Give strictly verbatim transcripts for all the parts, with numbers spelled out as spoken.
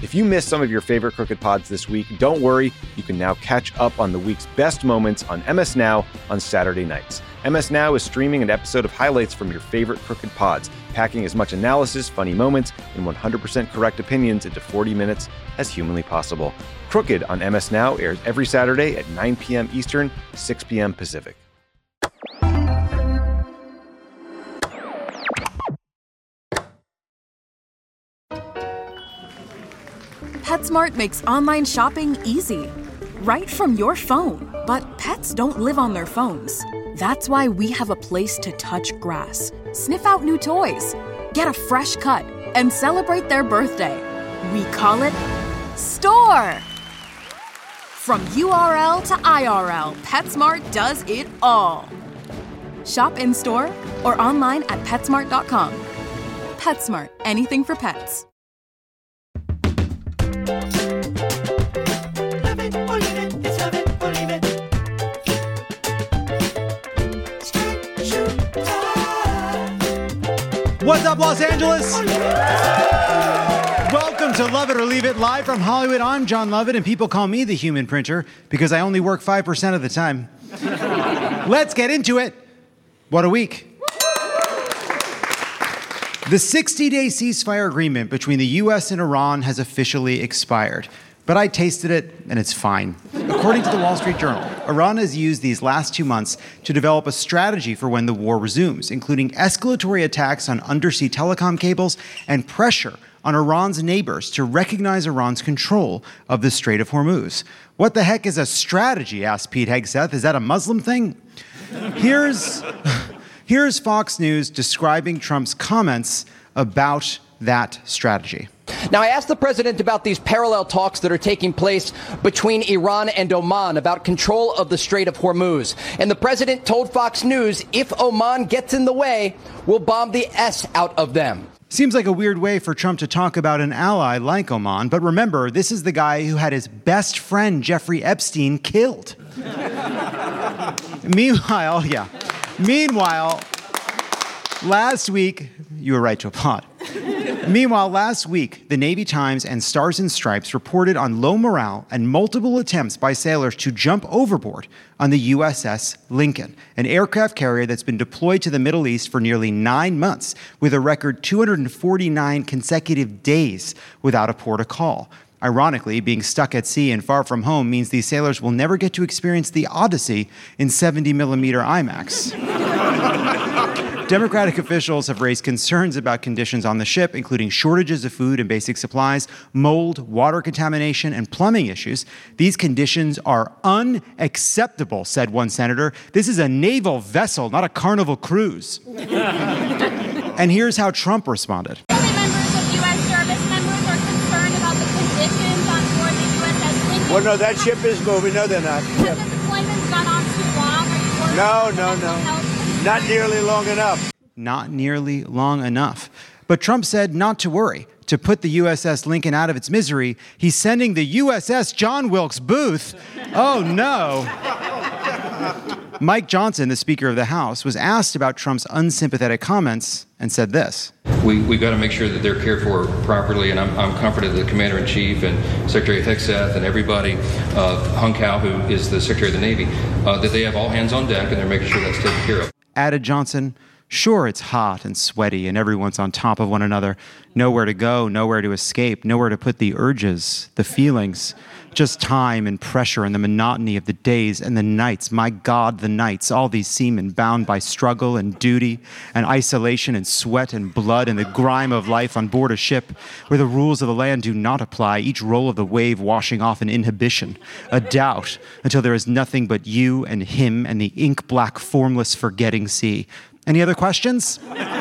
If you missed some of your favorite Crooked Pods this week, don't worry. You can now catch up on the week's best moments on M S Now on Saturday nights. M S Now is streaming an episode of highlights from your favorite Crooked Pods, packing as much analysis, funny moments, and one hundred percent correct opinions into forty minutes as humanly possible. Crooked on M S Now airs every Saturday at nine p.m. Eastern, six p.m. Pacific. PetSmart makes online shopping easy, right from your phone. But pets don't live on their phones. That's why we have a place to touch grass, sniff out new toys, get a fresh cut, and celebrate their birthday. We call it Store. From U R L to I R L, PetSmart does it all. Shop in-store or online at PetSmart dot com. PetSmart, anything for pets. What's up, Los Angeles? Welcome to Love It or Leave It, live from Hollywood. I'm John Lovett, and people call me the Human Printer because I only work five percent of the time. Let's get into it. What a week. The sixty-day ceasefire agreement between the U S and Iran has officially expired. But I tasted it, and it's fine. According to the Wall Street Journal, Iran has used these last two months to develop a strategy for when the war resumes, including escalatory attacks on undersea telecom cables and pressure on Iran's neighbors to recognize Iran's control of the Strait of Hormuz. What the heck is a strategy, asked Pete Hegseth. Is that a Muslim thing? Here's, here's Fox News describing Trump's comments about that strategy. Now, I asked the president about these parallel talks that are taking place between Iran and Oman about control of the Strait of Hormuz. And the president told Fox News, if Oman gets in the way, we'll bomb the S out of them. Seems like a weird way for Trump to talk about an ally like Oman. But remember, this is the guy who had his best friend, Jeffrey Epstein, killed. Meanwhile, yeah. Meanwhile, last week, you were right to applaud. Meanwhile, last week, the Navy Times and Stars and Stripes reported on low morale and multiple attempts by sailors to jump overboard on the U S S Lincoln, an aircraft carrier that's been deployed to the Middle East for nearly nine months, with a record two hundred forty-nine consecutive days without a port of call. Ironically, being stuck at sea and far from home means these sailors will never get to experience the Odyssey in seventy millimeter IMAX. Democratic officials have raised concerns about conditions on the ship, including shortages of food and basic supplies, mold, water contamination, and plumbing issues. These conditions are unacceptable, said one senator. This is a naval vessel, not a carnival cruise. And here's how Trump responded. Family members of U S service members are concerned about the conditions on board the U S S Lincoln. Well, no, that ship is moving. No, they're not. Has the deployment's gone on too long? Are you worried No, about no, the mental no. health? Not nearly long enough. Not nearly long enough. But Trump said not to worry. To put the U S S Lincoln out of its misery, he's sending the U S S John Wilkes Booth. Oh, no. Mike Johnson, the Speaker of the House, was asked about Trump's unsympathetic comments and said this. We we got to make sure that they're cared for properly, and I'm, I'm confident that the Commander-in-Chief and Secretary Hegseth and everybody, uh, Hung Cao, who is the Secretary of the Navy, uh, that they have all hands on deck and they're making sure that's taken care of. Added Johnson, sure, it's hot and sweaty and everyone's on top of one another. Nowhere to go, nowhere to escape, nowhere to put the urges, the feelings. Just time and pressure and the monotony of the days and the nights. My God, the nights. All these seamen bound by struggle and duty and isolation and sweat and blood and the grime of life on board a ship where the rules of the land do not apply, each roll of the wave washing off an inhibition, a doubt, until there is nothing but you and him and the ink-black, formless, forgetting sea. Any other questions?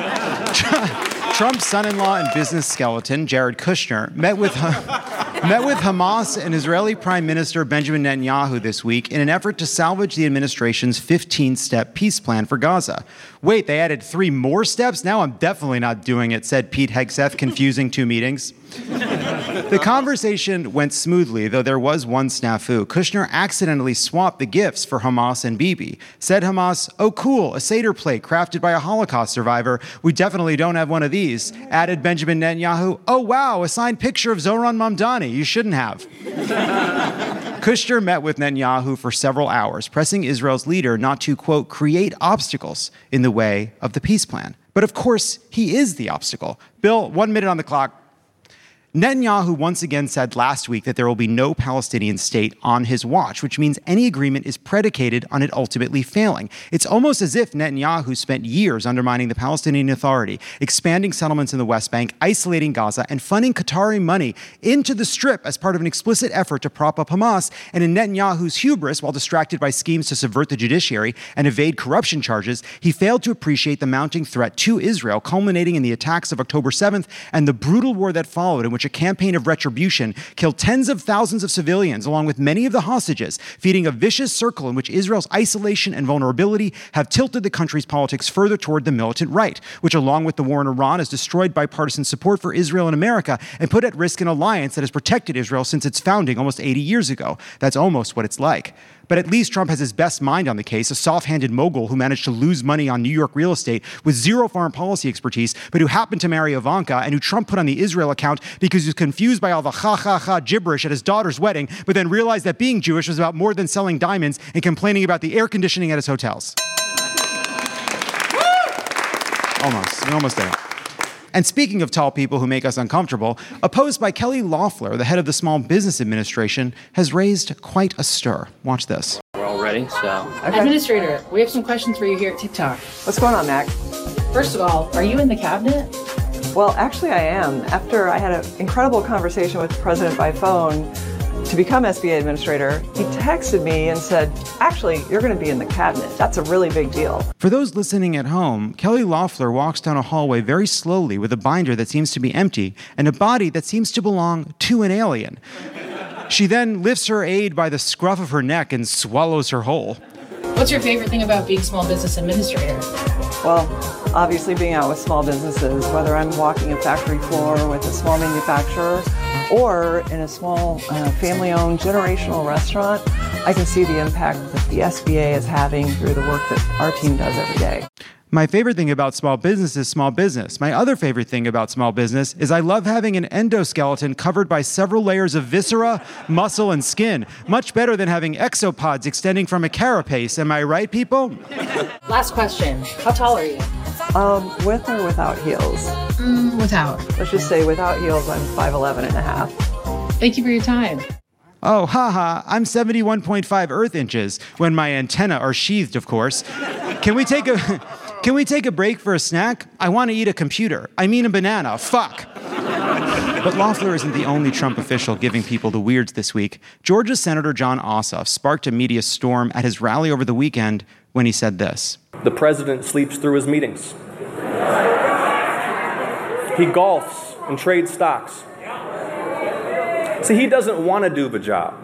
Trump's son-in-law and business skeleton, Jared Kushner, met with met with Hamas and Israeli Prime Minister Benjamin Netanyahu this week in an effort to salvage the administration's fifteen-step peace plan for Gaza. Wait, they added three more steps? Now I'm definitely not doing it, said Pete Hegseth, confusing two meetings. The conversation went smoothly, though there was one snafu. Kushner accidentally swapped the gifts for Hamas and Bibi. Said Hamas, "Oh cool, a Seder plate crafted by a Holocaust survivor. We definitely don't have one of these." Added Benjamin Netanyahu, "Oh wow, a signed picture of Zohran Mamdani. You shouldn't have." Kushner met with Netanyahu for several hours, pressing Israel's leader not to, quote, create obstacles in the way of the peace plan. But of course, he is the obstacle. Bill, one minute on the clock. Netanyahu once again said last week that there will be no Palestinian state on his watch, which means any agreement is predicated on it ultimately failing. It's almost as if Netanyahu spent years undermining the Palestinian Authority, expanding settlements in the West Bank, isolating Gaza, and funding Qatari money into the Strip as part of an explicit effort to prop up Hamas. And in Netanyahu's hubris, while distracted by schemes to subvert the judiciary and evade corruption charges, he failed to appreciate the mounting threat to Israel, culminating in the attacks of October seventh and the brutal war that followed, in which a campaign of retribution killed tens of thousands of civilians, along with many of the hostages, feeding a vicious circle in which Israel's isolation and vulnerability have tilted the country's politics further toward the militant right, which, along with the war in Iran, has destroyed bipartisan support for Israel in America and put at risk an alliance that has protected Israel since its founding almost eighty years ago. That's almost what it's like. But at least Trump has his best mind on the case, a soft-handed mogul who managed to lose money on New York real estate with zero foreign policy expertise, but who happened to marry Ivanka and who Trump put on the Israel account because he was confused by all the ha-ha-ha gibberish at his daughter's wedding, but then realized that being Jewish was about more than selling diamonds and complaining about the air conditioning at his hotels. Almost. We almost did it. And speaking of tall people who make us uncomfortable, a post by Kelly Loeffler, the head of the Small Business Administration, has raised quite a stir. Watch this. We're all ready, so... Okay. Administrator, we have some questions for you here at TikTok. What's going on, Mac? First of all, are you in the cabinet? Well, actually I am. After I had an incredible conversation with the president by phone to become S B A administrator, he texted me and said, actually, you're going to be in the cabinet. That's a really big deal. For those listening at home, Kelly Loeffler walks down a hallway very slowly with a binder that seems to be empty and a body that seems to belong to an alien. She then lifts her aide by the scruff of her neck and swallows her whole. What's your favorite thing about being small business administrator? Well, obviously being out with small businesses, whether I'm walking a factory floor with a small manufacturer or in a small uh, family-owned generational restaurant, I can see the impact that the S B A is having through the work that our team does every day. My favorite thing about small business is small business. My other favorite thing about small business is I love having an endoskeleton covered by several layers of viscera, muscle, and skin. Much better than having exopods extending from a carapace. Am I right, people? Last question. How tall are you? Um, with or without heels? Mm, without. Let's just say without heels, I'm five eleven and a half. Thank you for your time. Oh, haha, I'm seventy-one point five Earth inches, when my antennae are sheathed, of course. Can we take a... Can we take a break for a snack? I want to eat a computer. I mean a banana. Fuck. But Loeffler isn't the only Trump official giving people the weirds this week. Georgia Senator Jon Ossoff sparked a media storm at his rally over the weekend when he said this. The president sleeps through his meetings. He golfs and trades stocks. See, he doesn't want to do the job.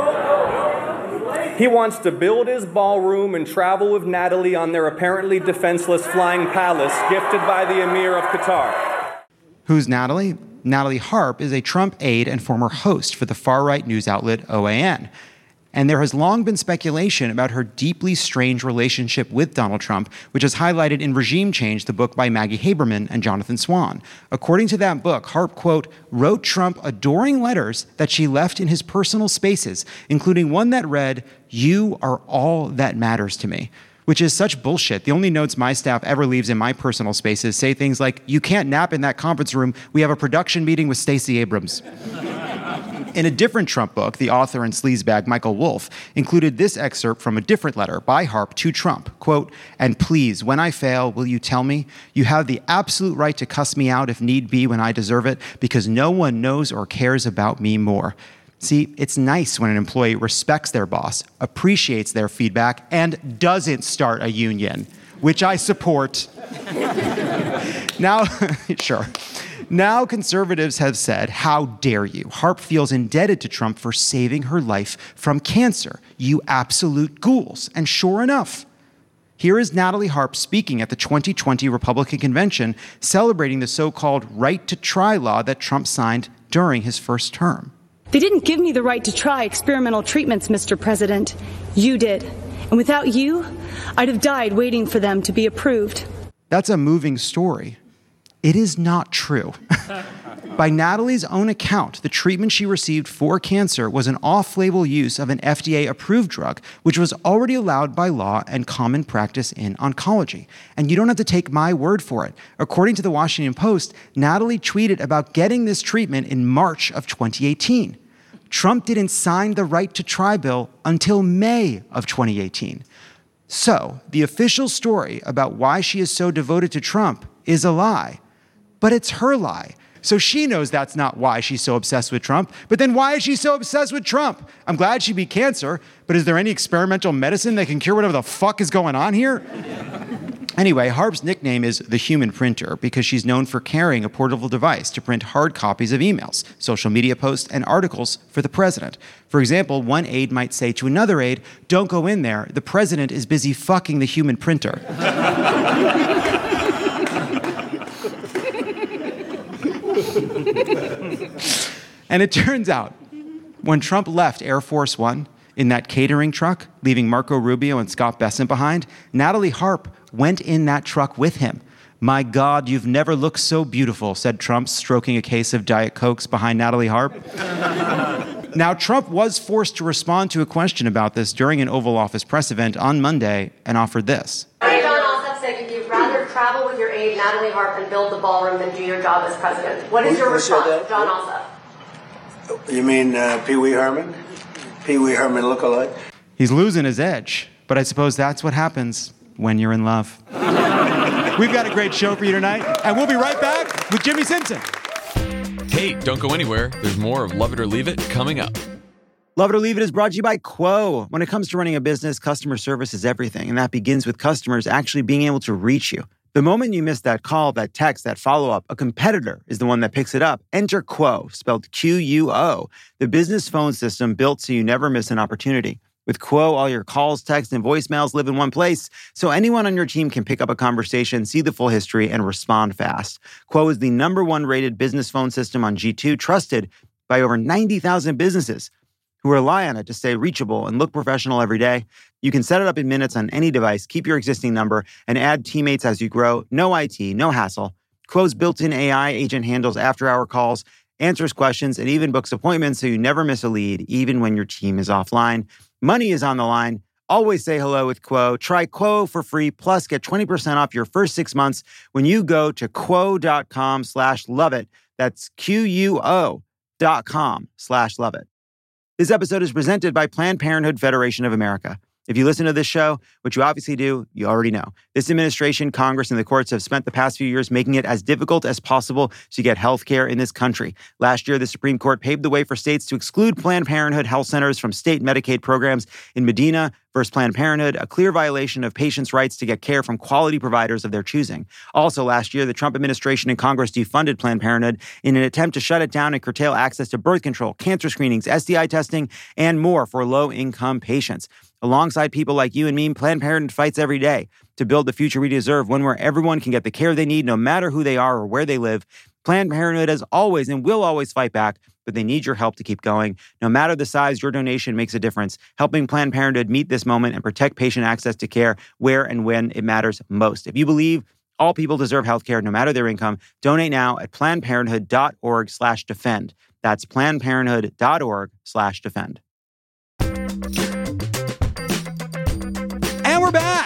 He wants to build his ballroom and travel with Natalie on their apparently defenseless flying palace gifted by the Emir of Qatar. Who's Natalie? Natalie Harp is a Trump aide and former host for the far-right news outlet O A N. And there has long been speculation about her deeply strange relationship with Donald Trump, which is highlighted in Regime Change, the book by Maggie Haberman and Jonathan Swan. According to that book, Harp, quote, wrote Trump adoring letters that she left in his personal spaces, including one that read, "You are all that matters to me," which is such bullshit. The only notes my staff ever leaves in my personal spaces say things like, "You can't nap in that conference room. We have a production meeting with Stacey Abrams." In a different Trump book, the author and sleazebag Michael Wolff included this excerpt from a different letter by Harp to Trump, quote, "And please, when I fail, will you tell me? You have the absolute right to cuss me out if need be when I deserve it, because no one knows or cares about me more." See, it's nice when an employee respects their boss, appreciates their feedback, and doesn't start a union, which I support. Now, sure. Now conservatives have said, how dare you? Harp feels indebted to Trump for saving her life from cancer. You absolute ghouls. And sure enough, here is Natalie Harp speaking at the twenty twenty Republican convention, celebrating the so-called right to try law that Trump signed during his first term. They didn't give me the right to try experimental treatments, Mister President. You did. And without you, I'd have died waiting for them to be approved. That's a moving story. It is not true. By Natalie's own account, the treatment she received for cancer was an off-label use of an F D A-approved drug, which was already allowed by law and common practice in oncology. And you don't have to take my word for it. According to the Washington Post, Natalie tweeted about getting this treatment in March of twenty eighteen. Trump didn't sign the right to try bill until May of twenty eighteen. So, the official story about why she is so devoted to Trump is a lie. But it's her lie. So she knows that's not why she's so obsessed with Trump. But then why is she so obsessed with Trump? I'm glad she beat cancer, but is there any experimental medicine that can cure whatever the fuck is going on here? Anyway, Harp's nickname is the Human Printer because she's known for carrying a portable device to print hard copies of emails, social media posts, and articles for the president. For example, one aide might say to another aide, "Don't go in there. The president is busy fucking the Human Printer." And it turns out, when Trump left Air Force One in that catering truck, leaving Marco Rubio and Scott Bessent behind, Natalie Harp went in that truck with him. "My God, you've never looked so beautiful," said Trump, stroking a case of Diet Cokes behind Natalie Harp. Now, Trump was forced to respond to a question about this during an Oval Office press event on Monday and offered this. John Ossoff said you'd rather travel with your aide, Natalie Harp, and build the ballroom than do your job as president. What is your response to John Ossoff? You mean uh, Pee Wee Herman? Pee Wee Herman look-alike? He's losing his edge, but I suppose that's what happens when you're in love. We've got a great show for you tonight, and we'll be right back with Jimmy Simpson. Hey, don't go anywhere. There's more of Love It or Leave It coming up. Love It or Leave It is brought to you by Quo. When it comes to running a business, customer service is everything, and that begins with customers actually being able to reach you. The moment you miss that call, that text, that follow-up, a competitor is the one that picks it up. Enter Quo, spelled Q U O, the business phone system built so you never miss an opportunity. With Quo, all your calls, texts, and voicemails live in one place, so anyone on your team can pick up a conversation, see the full history, and respond fast. Quo is the number one rated business phone system on G two, trusted by over ninety thousand businesses who rely on it to stay reachable and look professional every day. You can set it up in minutes on any device, keep your existing number, and add teammates as you grow. No I T, no hassle. Quo's built-in A I agent handles after-hour calls, answers questions, and even books appointments so you never miss a lead, even when your team is offline. Money is on the line. Always say hello with Quo. Try Quo for free, plus get twenty percent off your first six months when you go to quo.com slash love it. That's Q-U-O dot com slash love it. This episode is presented by Planned Parenthood Federation of America. If you listen to this show, which you obviously do, you already know. This administration, Congress, and the courts have spent the past few years making it as difficult as possible to get health care in this country. Last year, the Supreme Court paved the way for states to exclude Planned Parenthood health centers from state Medicaid programs. In Medina versus Planned Parenthood, a clear violation of patients' rights to get care from quality providers of their choosing. Also last year, the Trump administration and Congress defunded Planned Parenthood in an attempt to shut it down and curtail access to birth control, cancer screenings, S T I testing, and more for low-income patients. Alongside people like you and me, Planned Parenthood fights every day to build the future we deserve, one where everyone can get the care they need no matter who they are or where they live. Planned Parenthood has always and will always fight back, but they need your help to keep going. No matter the size, your donation makes a difference, helping Planned Parenthood meet this moment and protect patient access to care where and when it matters most. If you believe all people deserve health care, no matter their income, donate now at plannedparenthood.org slash defend. That's plannedparenthood.org slash defend. And we're back.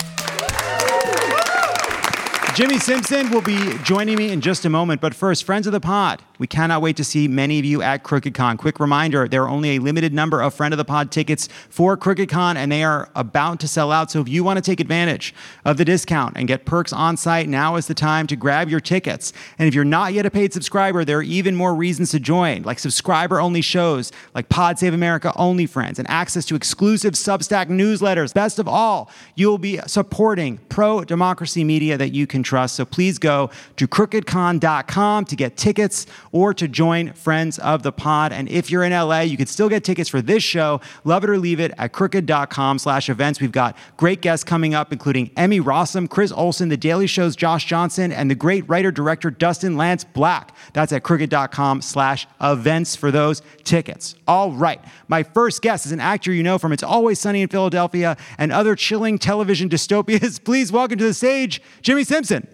Jimmy Simpson will be joining me in just a moment, but first, friends of the pod, we cannot wait to see many of you at CrookedCon. Quick reminder, there are only a limited number of Friend of the Pod tickets for CrookedCon, and they are about to sell out, so if you want to take advantage of the discount and get perks on site, now is the time to grab your tickets. And if you're not yet a paid subscriber, there are even more reasons to join, like subscriber-only shows, like Pod Save America Only Friends, and access to exclusive Substack newsletters. Best of all, you'll be supporting pro-democracy media that you can trust. So please go to crooked con dot com to get tickets or to join Friends of the Pod. And if you're in L A, you can still get tickets for this show, Love It or Leave It, at crooked.com slash events. We've got great guests coming up, including Emmy Rossum, Chris Olsen, The Daily Show's Josh Johnson, and the great writer-director Dustin Lance Black. That's at crooked.com slash events for those tickets. All right. My first guest is an actor you know from It's Always Sunny in Philadelphia and other chilling television dystopias. Please welcome to the stage, Jimmy Simpson.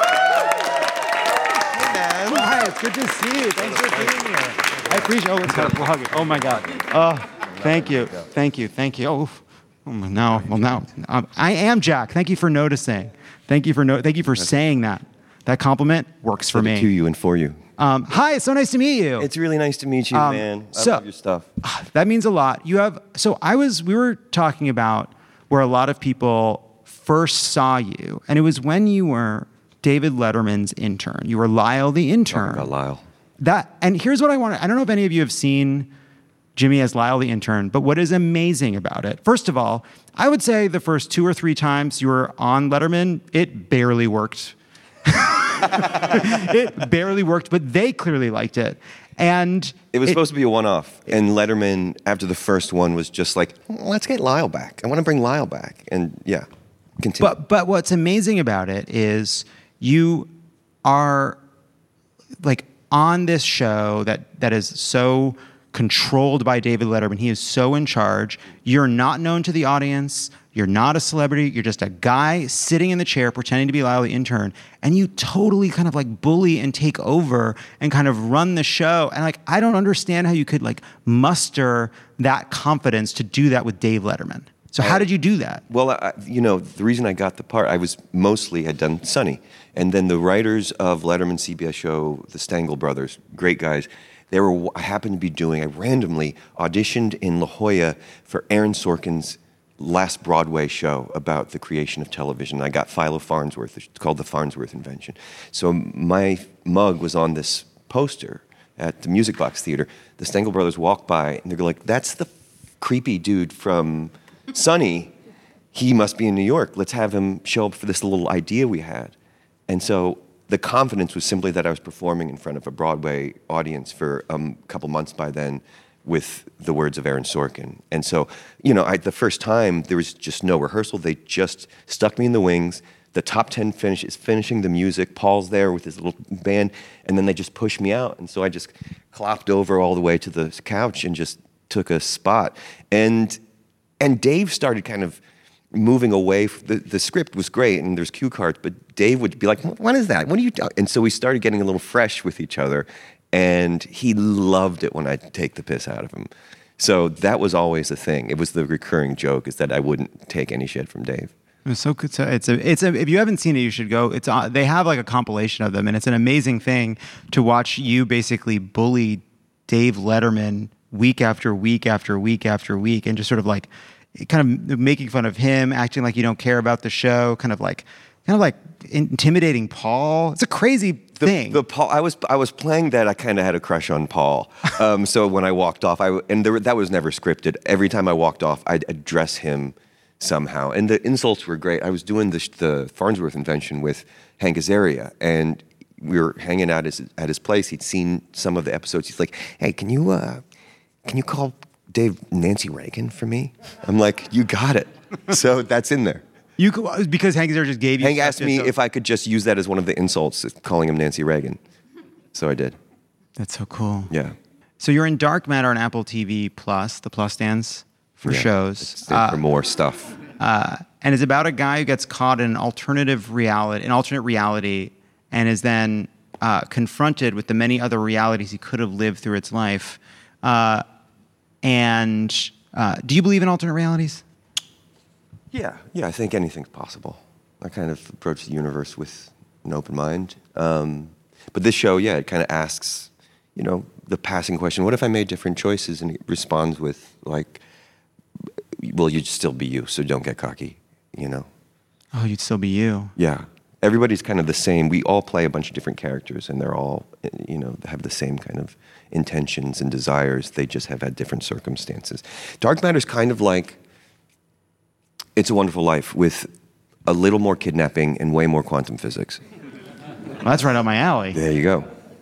Hi, it's good to see you. Thanks for being here. I appreciate. Oh, let's go. We'll hug it. Oh my God. Oh, thank you, thank you, thank you. Oh, oh no. Well, now um, I am Jack. Thank you for noticing. Thank you for no. Thank you for saying that. That compliment works for me. To you and for you. Um, hi, it's so nice to meet you. It's really nice to meet you, um, man. I so, love your stuff. That means a lot. You have. So I was. We were talking about where a lot of people first saw you, and it was when you were David Letterman's intern. You were Lyle the intern. Oh, Lyle. That, and here's what I want to, I don't know if any of you have seen Jimmy as Lyle the intern, but what is amazing about it, first of all, I would say the first two or three times you were on Letterman, it barely worked. It barely worked, but they clearly liked it. And it was it, supposed to be a one-off. And Letterman, after the first one, was just like, let's get Lyle back. I want to bring Lyle back. And yeah, continue. But, but what's amazing about it is you are like on this show that, that is so controlled by David Letterman. He is so in charge. You're not known to the audience. You're not a celebrity. You're just a guy sitting in the chair pretending to be Lyle the intern. And you totally kind of like bully and take over and kind of run the show. And like, I don't understand how you could like muster that confidence to do that with Dave Letterman. So how did you do that? Well, I, you know, the reason I got the part, I was mostly had done Sunny. And then the writers of Letterman's C B S show, the Stengel brothers, great guys, they were, I happened to be doing, I randomly auditioned in La Jolla for Aaron Sorkin's last Broadway show about the creation of television. I got Philo Farnsworth. It's called the Farnsworth Invention. So my mug was on this poster at the Music Box Theater. The Stengel brothers walked by, and they're like, that's the creepy dude from Sunny. He must be in New York. Let's have him show up for this little idea we had. And so the confidence was simply that I was performing in front of a Broadway audience for a um, couple months by then with the words of Aaron Sorkin. And so, you know, I, the first time, there was just no rehearsal. They just stuck me in the wings. The top ten finish is finishing the music. Paul's there with his little band, and then they just pushed me out. And so I just clopped over all the way to the couch and just took a spot. And and Dave started kind of moving away. The, the script was great, and there's cue cards, but Dave would be like, what is that? What are you doing? And so we started getting a little fresh with each other. And he loved it when I'd take the piss out of him. So that was always the thing. It was the recurring joke, is that I wouldn't take any shit from Dave. It's so good. To, it's a, it's a, if you haven't seen it, you should go. It's uh, they have like a compilation of them, and it's an amazing thing to watch you basically bully Dave Letterman week after week after week after week, and just sort of like kind of making fun of him, acting like you don't care about the show, kind of like kind of like intimidating Paul. It's a crazy thing. The, the Paul, I was I was playing that. I kind of had a crush on Paul. Um, so when I walked off, I and there, that was never scripted. Every time I walked off, I'd address him somehow, and the insults were great. I was doing the, the Farnsworth Invention with Hank Azaria, and we were hanging out his, at his place. He'd seen some of the episodes. He's like, "Hey, can you uh, can you call Dave Nancy Reagan for me?" I'm like, "You got it." So that's in there. You could, because Hank Azaria just gave you. Hank asked me if I could just use that as one of the insults, calling him Nancy Reagan. So I did. That's so cool. Yeah. So you're in Dark Matter on Apple T V Plus. The Plus stands for yeah, shows. It's there uh, for more stuff. Uh, and it's about a guy who gets caught in an alternative reality, an alternate reality, and is then uh, confronted with the many other realities he could have lived through its life. Uh, and uh, do you believe in alternate realities? Yeah, yeah, I think anything's possible. I kind of approach the universe with an open mind. Um, but this show, yeah, it kind of asks, you know, the passing question, what if I made different choices? And it responds with, like, well, you'd still be you, so don't get cocky, you know? Oh, you'd still be you. Yeah. Everybody's kind of the same. We all play a bunch of different characters, and they're all, you know, have the same kind of intentions and desires. They just have had different circumstances. Dark Matter's kind of like It's a Wonderful Life with a little more kidnapping and way more quantum physics. Well, that's right up my alley. There you go.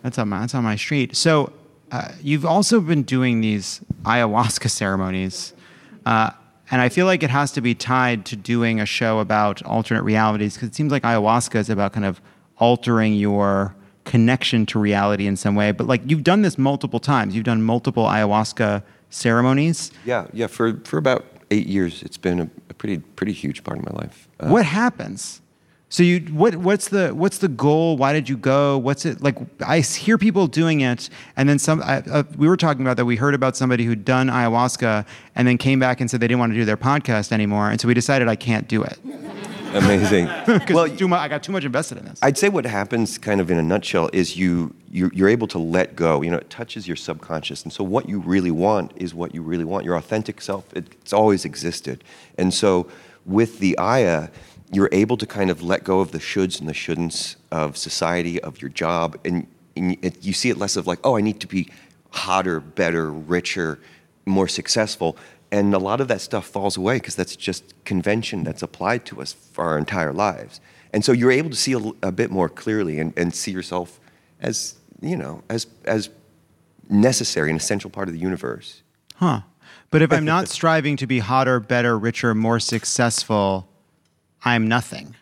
That's on my, that's on my street. So uh, you've also been doing these ayahuasca ceremonies. Uh, and I feel like it has to be tied to doing a show about alternate realities, because it seems like ayahuasca is about kind of altering your connection to reality in some way. But like you've done this multiple times. You've done multiple ayahuasca ceremonies. Yeah, yeah. For for about eight years, it's been a, a pretty pretty huge part of my life. Uh, What happens? So you what what's the what's the goal? Why did you go? What's it like? I hear people doing it, and then some. I, uh, we were talking about that. We heard about somebody who'd done ayahuasca and then came back and said they didn't want to do their podcast anymore, and so we decided I can't do it. Amazing. well, too much, I got too much invested in this. I'd say what happens, kind of in a nutshell, is you you're, you're able to let go. You know, it touches your subconscious, and so what you really want is what you really want. Your authentic self. It, it's always existed, and so with the Aya, you're able to kind of let go of the shoulds and the shouldn'ts of society, of your job, and, and it, you see it less of like, oh, I need to be hotter, better, richer, more successful. And a lot of that stuff falls away because that's just convention that's applied to us for our entire lives. And so you're able to see a, a bit more clearly and, and see yourself as, you know, as as necessary, an essential part of the universe. Huh. But if I'm not striving to be hotter, better, richer, more successful, I'm nothing.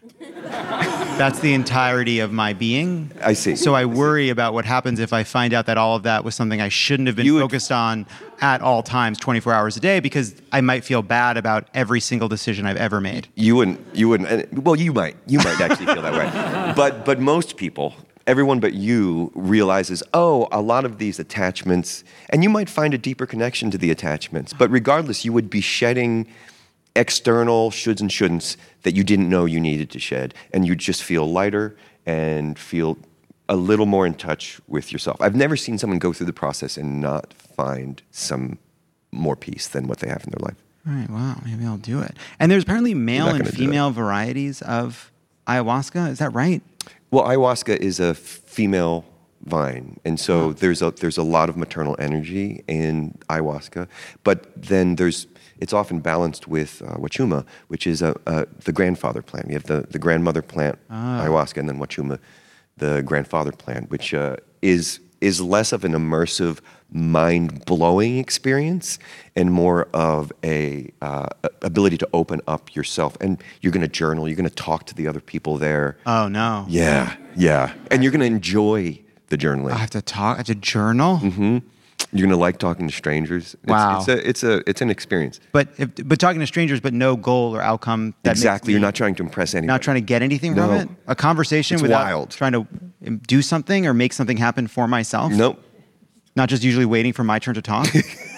That's the entirety of my being. I see. So I worry about what happens if I find out that all of that was something I shouldn't have been You would- focused on at all times, twenty-four hours a day, because I might feel bad about every single decision I've ever made. You wouldn't, you wouldn't, and- well, you might, you might actually feel that way. But, but most people, everyone but you, realizes, oh, a lot of these attachments, and you might find a deeper connection to the attachments, but regardless, you would be shedding external shoulds and shouldn'ts that you didn't know you needed to shed, and you'd just feel lighter and feel a little more in touch with yourself. I've never seen someone go through the process and not find some more peace than what they have in their life. All right, wow, maybe I'll do it. And there's apparently male not and gonna do female varieties of ayahuasca. Is that right? Well, ayahuasca is a female vine, and so there's a there's a lot of maternal energy in ayahuasca, but then there's it's often balanced with uh, wachuma, which is a, a, the grandfather plant. You have the, the grandmother plant, Ah. ayahuasca, and then wachuma, the grandfather plant, which uh, is is less of an immersive, mind-blowing experience and more of a uh, ability to open up yourself. And you're going to journal. You're going to talk to the other people there. Oh, no. Yeah, yeah. And you're going to enjoy the journaling. I have to talk, I have to journal? Mm-hmm. You're gonna like talking to strangers. It's, Wow. It's a it's a it's an experience. But if, but talking to strangers, but no goal or outcome. That Exactly. makes You're me not trying to impress anyone. not trying to get anything from No. it. A conversation It's without wild. trying to do something or make something happen for myself. Nope. Not just usually waiting for my turn to talk.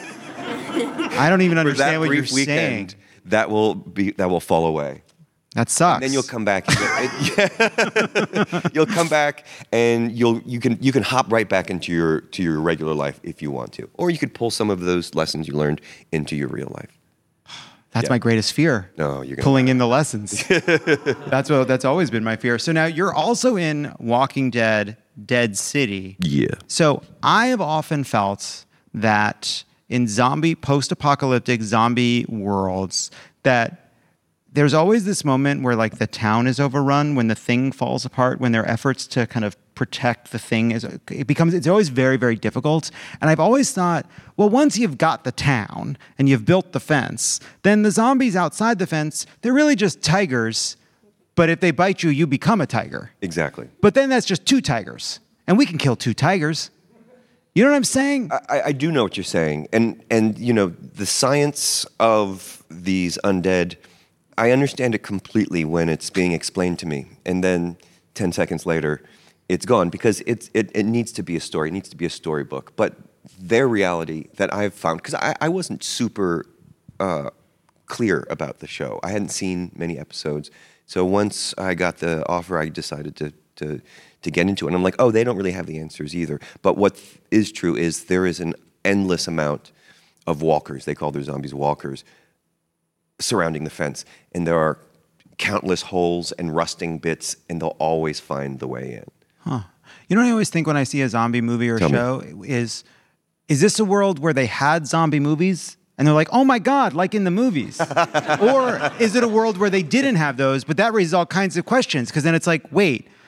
I don't even For understand that what you're brief weekend, saying. that will be that will fall away. That sucks. And then you'll come back. And you'll, yeah. You'll come back, and you'll you can you can hop right back into your to your regular life if you want to, or you could pull some of those lessons you learned into your real life. That's Yeah. my greatest fear. No, you're gonna pulling in the lessons. That's what that's always been my fear. So now you're also in Walking Dead, Dead City. Yeah. So I have often felt that in zombie, post-apocalyptic zombie worlds, that there's always this moment where like the town is overrun, when the thing falls apart, when their efforts to kind of protect the thing is, it becomes, it's always very, very difficult. And I've always thought, well, once you've got the town and you've built the fence, then the zombies outside the fence, they're really just tigers. But if they bite you, you become a tiger. Exactly. But then that's just two tigers. And we can kill two tigers. You know what I'm saying? I, I do know what you're saying, and and you know the science of these undead. I understand it completely when it's being explained to me, and then ten seconds later, it's gone because it's it, it needs to be a story. It needs to be a storybook. But their reality that I've found, because I, I wasn't super uh, clear about the show. I hadn't seen many episodes, so once I got the offer, I decided to to to get into it. And I'm like, oh, they don't really have the answers either. But what is true is there is an endless amount of walkers. They call their zombies walkers, surrounding the fence, and there are countless holes and rusting bits, and they'll always find the way in. Huh. You know what I always think when I see a zombie movie or Tell me. show is, is this a world where they had zombie movies and they're like, oh my God, like in the movies? Or is it a world where they didn't have those, but that raises all kinds of questions? Because then it's like, wait,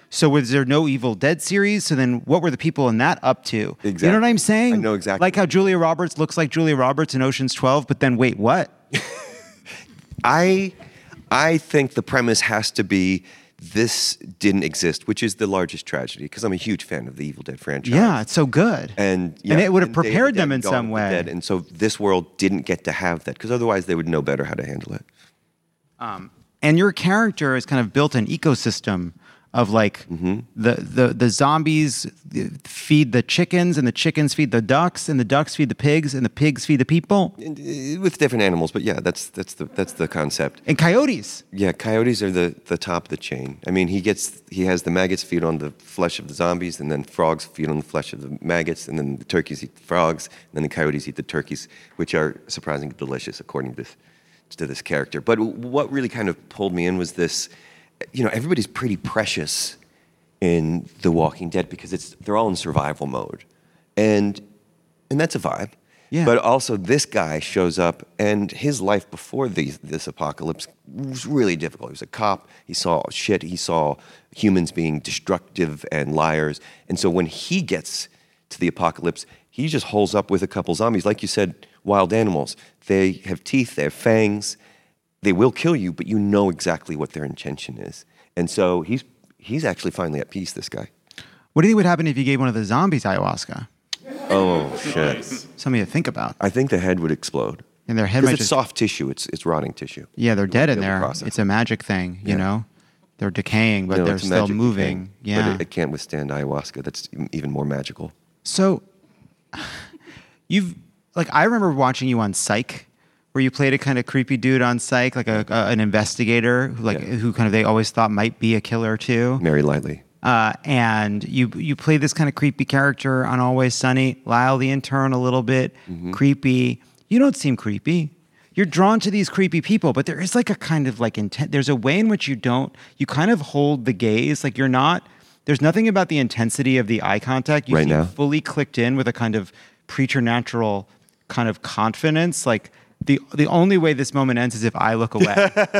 So was there no Evil Dead series? So then what were the people in that up to? Exactly. You know what I'm saying? I know exactly. Like how Julia Roberts looks like Julia Roberts in Ocean's twelve, but then wait, what? I, I think the premise has to be this didn't exist, which is the largest tragedy, because I'm a huge fan of the Evil Dead franchise. Yeah, it's so good. And, yeah, and it would have and Day of the prepared Dead them in and Dawn some of the way. Dead, and so this world didn't get to have that, because otherwise they would know better how to handle it. Um, and your character is kind of built an ecosystem of like Mm-hmm. the, the the zombies feed the chickens, and the chickens feed the ducks, and the ducks feed the pigs, and the pigs feed the people. And, uh, with different animals, but yeah, that's that's the that's the concept. And coyotes. Yeah, coyotes are the, the top of the chain. I mean, he gets he has the maggots feed on the flesh of the zombies, and then frogs feed on the flesh of the maggots, and then the turkeys eat the frogs, and then the coyotes eat the turkeys, which are surprisingly delicious according to this to this character. But what really kind of pulled me in was this, you know, everybody's pretty precious in The Walking Dead because it's they're all in survival mode, and and that's a vibe. Yeah. But also, this guy shows up, and his life before these, this apocalypse was really difficult. He was a cop. He saw shit. He saw humans being destructive and liars. And so when he gets to the apocalypse, he just holds up with a couple zombies. Like you said, wild animals. They have teeth. They have fangs. They will kill you, but you know exactly what their intention is. And so he's he's actually finally at peace, this guy. What do you think would happen if you gave one of the zombies ayahuasca? Oh, shit. Something to think about. I think the head would explode. And their head Because might it's just... soft tissue. It's it's rotting tissue. Yeah, they're dead in It'll there. process. It's a magic thing, you Yeah. know? They're decaying, but No, they're it's a still magic moving. thing, Yeah. But it, it can't withstand ayahuasca. That's even more magical. So, you've... Like, I remember watching you on Psych, where you played a kind of creepy dude on Psych, like a, a an investigator who, like, Yeah. who kind of they always thought might be a killer, too. Mary Lightly. Uh, and you you play this kind of creepy character on Always Sunny. Lyle the intern, a little bit Mm-hmm. creepy. You don't seem creepy. You're drawn to these creepy people, but there is like a kind of like intent. There's a way in which you don't. You kind of hold the gaze, like you're not. There's nothing about the intensity of the eye contact. You Right seem now? fully clicked in with a kind of preternatural kind of confidence. Like the the only way this moment ends is if I look away.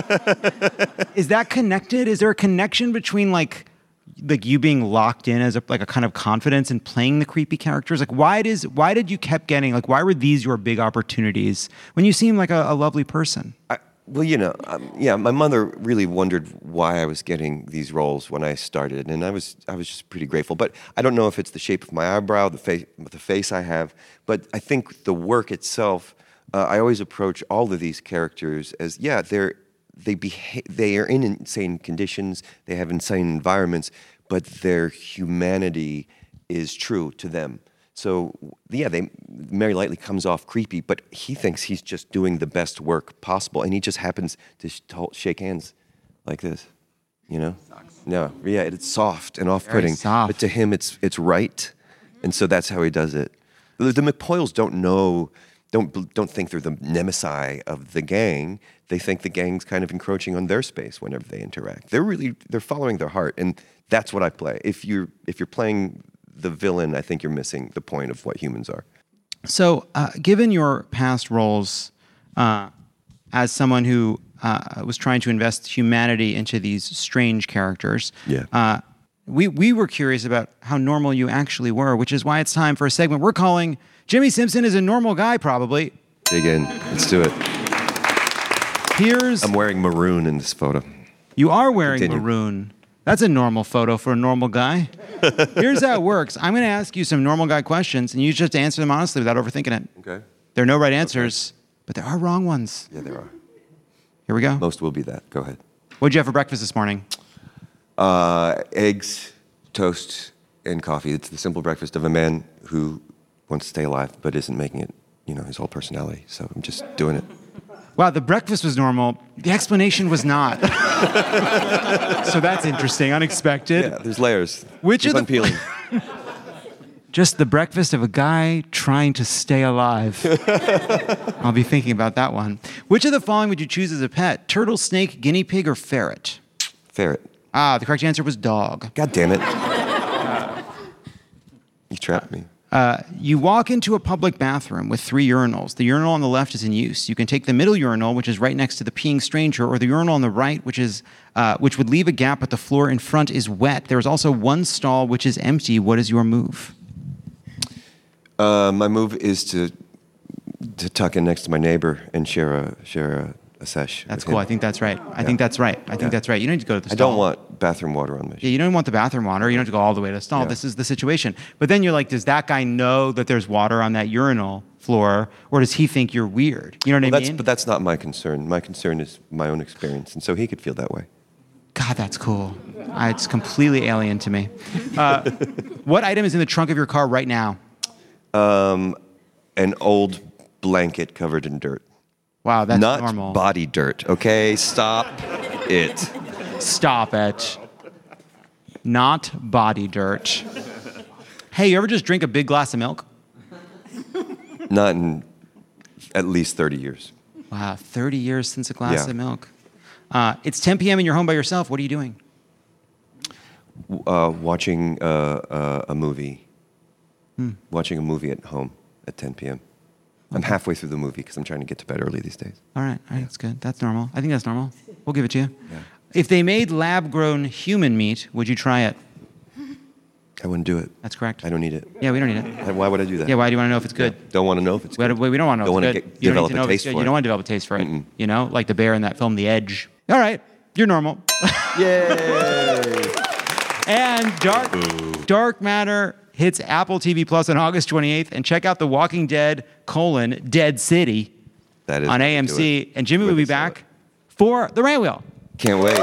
Is that connected? Is there a connection between like? like you being locked in as a, like a kind of confidence in playing the creepy characters? Like why does why did you kept getting like why were these your big opportunities when you seem like a, a lovely person? I, well, you know, um, yeah, my mother really wondered why I was getting these roles when I started, and I was I was just pretty grateful. But I don't know if it's the shape of my eyebrow, the face, the face I have, but I think the work itself. Uh, I always approach all of these characters as yeah, they're. They behave, they are in insane conditions, they have insane environments, but their humanity is true to them. So yeah, they, Mary Lightly comes off creepy, but he thinks he's just doing the best work possible, and he just happens to, sh- to shake hands like this, you know? No, yeah, it's soft and off-putting, soft. but to him it's it's right, and so that's how he does it. The, the McPoyles don't know. Don't don't think they're the nemesis of the gang. They think the gang's kind of encroaching on their space whenever they interact. They're really they're following their heart, and that's what I play. If you're if you're playing the villain, I think you're missing the point of what humans are. So, uh, given your past roles uh, as someone who uh, was trying to invest humanity into these strange characters, Yeah. uh, we we were curious about how normal you actually were, which is why it's time for a segment we're calling Jimmy Simpson is a Normal Guy, Probably. Dig in. Let's do it. Here's... I'm wearing maroon in this photo. You are wearing Continue. maroon. That's a normal photo for a normal guy. Here's how it works. I'm going to ask you some normal guy questions, and you just answer them honestly without overthinking it. Okay. There are no right answers, but there are wrong ones. Yeah, there are. Here we go. Most will be that. Go ahead. What'd you have for breakfast this morning? Uh, eggs, toast, and coffee. It's the simple breakfast of a man who wants to stay alive but isn't making it, you know, his whole personality. So I'm just doing it. Wow, the breakfast was normal. The explanation was not. So that's interesting, unexpected. Yeah, there's layers. Which Keep are on peeling. Just the breakfast of a guy trying to stay alive. I'll be thinking about that one. Which of the following would you choose as a pet? Turtle, snake, guinea pig, or ferret? Ferret. Ah, the correct answer was dog. God damn it. You trapped me. Uh, you walk into a public bathroom with three urinals. The urinal on the left is in use. You can take the middle urinal, which is right next to the peeing stranger, or the urinal on the right, which is uh, which would leave a gap, but the floor in front is wet. There is also one stall which is empty. What is your move? Uh, my move is to to tuck in next to my neighbor and share a share a, a sesh. That's with cool. him. I think that's right. I Yeah. think that's right. I think Yeah. that's right. You don't need to go to the I stall. don't want bathroom water on me. Yeah, you don't want the bathroom water. You don't have to go all the way to the stall. Yeah. This is the situation. But then you're like, does that guy know that there's water on that urinal floor, or does he think you're weird? You know what Well, I that's, mean? but that's not my concern. My concern is my own experience, and so he could feel that way. God, that's cool. Uh, it's completely alien to me. Uh, what item is in the trunk of your car right now? Um, an old blanket covered in dirt. Wow, that's not normal. body dirt. Okay, stop it. Stop it. Not body dirt. Hey, you ever just drink a big glass of milk? Not in at least thirty years. Wow, thirty years since a glass Yeah. of milk. Uh, it's ten p.m. and you're home by yourself. What are you doing? Uh, watching uh, uh, a movie. Hmm. Watching a movie at home at ten p.m. I'm halfway through the movie because I'm trying to get to bed early these days. All right, all right, that's good. That's normal. I think that's normal. We'll give it to you. Yeah. If they made lab-grown human meat, would you try it? I wouldn't do it. That's correct. I don't need it. Yeah, we don't need it. Why would I do that? Yeah, why do you want to know if it's good? Yeah, don't want to know if it's We, good. we we don't want to know Don't if wanna it's good. get- You don't need develop to a know if it's taste good. for You it. don't want to develop a taste for it. Mm-mm. You know, like the bear in that film, The Edge. All right, you're normal. Yay! And Dark, Dark Matter hits Apple T V Plus on August twenty-eighth. And check out The Walking Dead, colon, Dead City That is on way A to M do C. it. And Jimmy Way will to be sell back for The Rant Wheel. Can't wait.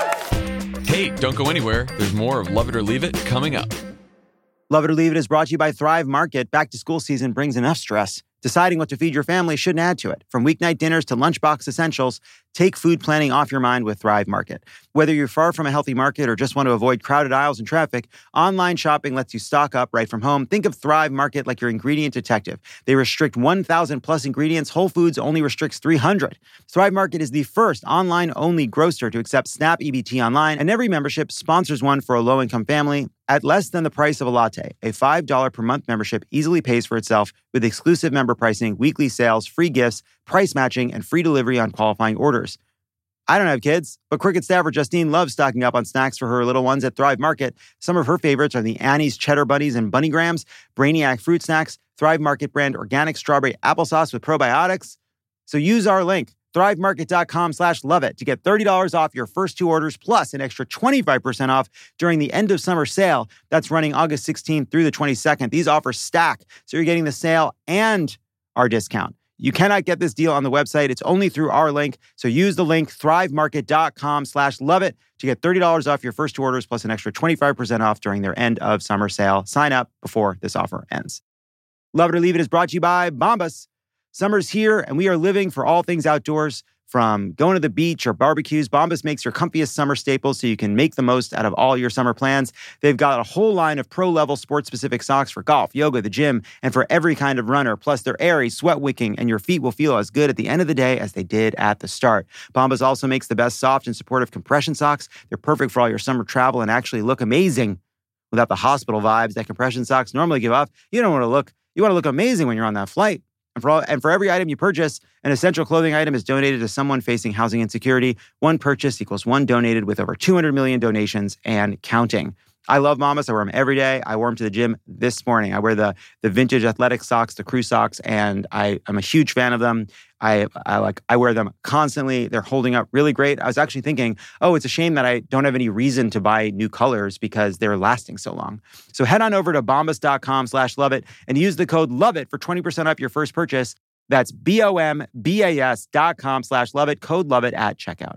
Hey, don't go anywhere. There's more of Love It or Leave It coming up. Love It or Leave It is brought to you by Thrive Market. Back to school season brings enough stress. Deciding what to feed your family shouldn't add to it. From weeknight dinners to lunchbox essentials, take food planning off your mind with Thrive Market. Whether you're far from a healthy market or just want to avoid crowded aisles and traffic, online shopping lets you stock up right from home. Think of Thrive Market like your ingredient detective. They restrict one thousand plus ingredients. Whole Foods only restricts three hundred. Thrive Market is the first online-only grocer to accept Snap E B T online, and every membership sponsors one for a low-income family at less than the price of a latte. A five dollars per month membership easily pays for itself with exclusive member pricing, weekly sales, free gifts, price matching, and free delivery on qualifying orders. I don't have kids, but Cricket staffer Justine loves stocking up on snacks for her little ones at Thrive Market. Some of her favorites are the Annie's Cheddar Bunnies and Bunny Grams, Brainiac Fruit Snacks, Thrive Market brand organic strawberry applesauce with probiotics. So use our link, thrivemarket.com slash love it to get thirty dollars off your first two orders plus an extra twenty-five percent off during the end of summer sale. That's running August sixteenth through the twenty-second. These offers stack, so you're getting the sale and our discount. You cannot get this deal on the website. It's only through our link. So use the link thrivemarket.com slash love it to get thirty dollars off your first two orders plus an extra twenty-five percent off during their end of summer sale. Sign up before this offer ends. Love It or Leave It is brought to you by Bombas. Summer's here and we are living for all things outdoors. From going to the beach or barbecues, Bombas makes your comfiest summer staples so you can make the most out of all your summer plans. They've got a whole line of pro-level sports-specific socks for golf, yoga, the gym, and for every kind of runner. Plus, they're airy, sweat-wicking, and your feet will feel as good at the end of the day as they did at the start. Bombas also makes the best soft and supportive compression socks. They're perfect for all your summer travel and actually look amazing without the hospital vibes that compression socks normally give off. You don't want to look, you want to look amazing when you're on that flight. And for, all, and for every item you purchase, an essential clothing item is donated to someone facing housing insecurity. One purchase equals one donated with over two hundred million donations and counting. I love Bombas. I wear them every day. I wore them to the gym this morning. I wear the the vintage athletic socks, the crew socks, and I, I'm a huge fan of them. I, I like I wear them constantly. They're holding up really great. I was actually thinking, oh, it's a shame that I don't have any reason to buy new colors because they're lasting so long. So head on over to bombas.com slash love it and use the code love it for twenty percent off your first purchase. That's B-O-M-B-A-S dot com slash love it. Code love it at checkout.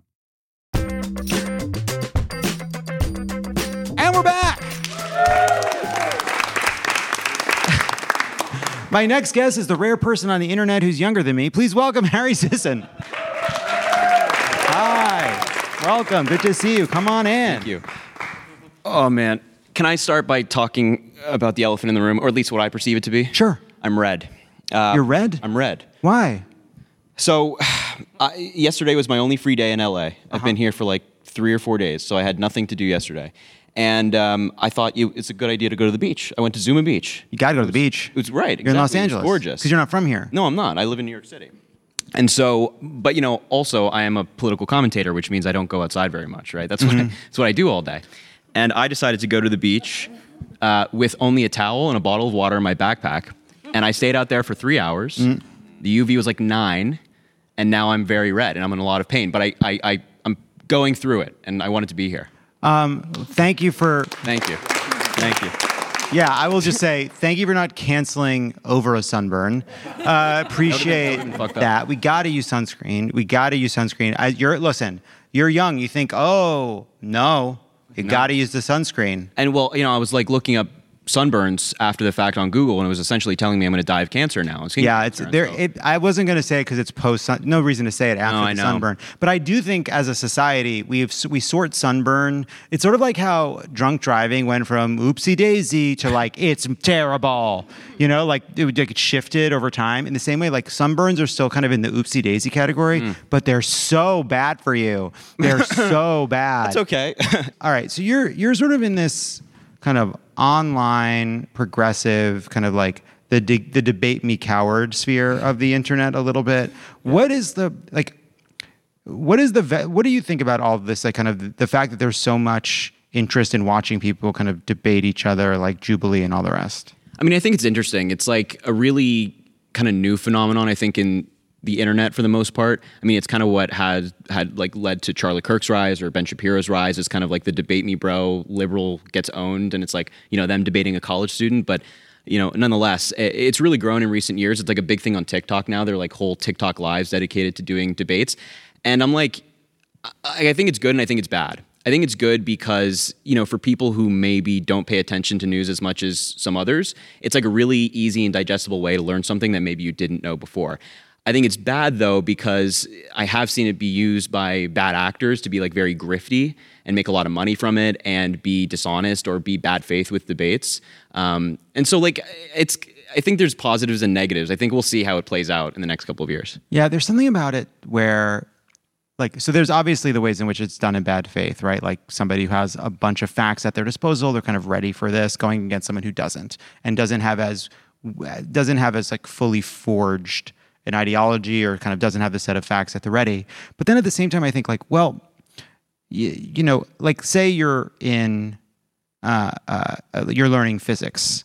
And we're back. My next guest is the rare person on the internet who's younger than me. Please welcome Harry Sisson. Hi. Welcome. Good to see you. Come on in. Thank you. Oh, man. Can I start by talking about the elephant in the room, or at least what I perceive it to be? Sure. I'm red. Uh, You're red? I'm red. Why? So, I, yesterday was my only free day in L A. I've Uh-huh. been here for like three or four days, so I had nothing to do yesterday. And um, I thought you, it's a good idea to go to the beach. I went to Zuma Beach. You got to go to the beach. It was right. You're in Los exactly. It was Angeles. gorgeous. Because you're not from here. No, I'm not. I live in New York City. And so, but you know, also I am a political commentator, which means I don't go outside very much, right? That's mm-hmm. what I, that's what I do all day. And I decided to go to the beach uh, with only a towel and a bottle of water in my backpack. And I stayed out there for three hours. Mm. The U V was like nine, and now I'm very red and I'm in a lot of pain. But I, I, I I'm going through it, and I wanted to be here. Um, thank you for. Thank you. Thank you. Yeah, I will just say thank you for not canceling over a sunburn. Uh, appreciate that. that. We got to use sunscreen. We got to use sunscreen. I, you're listen. You're young. You think, oh no, you no. got to use the sunscreen. And well, you know, I was like looking up sunburns after the fact on Google, and it was essentially telling me I'm going to die of cancer now. It's yeah, it's concern, there. So. It, I wasn't going to say it because it's post sun. No reason to say it after no, the I know. sunburn. But I do think as a society we have we sort sunburn. It's sort of like how drunk driving went from oopsie daisy to like it's terrible. You know, like it would like it shifted over time. In the same way, like sunburns are still kind of in the oopsie daisy category, mm. but they're so bad for you. They're so bad. That's okay. All right, so you're you're sort of in this kind of online, progressive, kind of like the de- the debate me coward sphere of the internet a little bit. Yeah. What is the like? What is the ve- what do you think about all of this? Like, kind of the fact that there's so much interest in watching people kind of debate each other, like Jubilee and all the rest. I mean, I think it's interesting. It's like a really kind of new phenomenon. I think in the internet for the most part. I mean, it's kind of what had had like led to Charlie Kirk's rise or Ben Shapiro's rise. Is kind of like the debate me bro liberal gets owned, and it's like, you know, them debating a college student. But you know, nonetheless, it's really grown in recent years. It's like a big thing on TikTok now. They're like whole TikTok lives dedicated to doing debates, and I'm like, I think it's good and I think it's bad. I think it's good because, you know, for people who maybe don't pay attention to news as much as some others, it's like a really easy and digestible way to learn something that maybe you didn't know before. I think it's bad, though, because I have seen it be used by bad actors to be like very grifty and make a lot of money from it and be dishonest or be bad faith with debates. Um, and so like it's I think there's positives and negatives. I think we'll see how it plays out in the next couple of years. Yeah, there's something about it where like, so there's obviously the ways in which it's done in bad faith, right? Like somebody who has a bunch of facts at their disposal, they're kind of ready for this, going against someone who doesn't and doesn't have as doesn't have as like fully forged an ideology or kind of doesn't have the set of facts at the ready. But then at the same time, I think like, well, you, you know, like say you're in, uh, uh, you're learning physics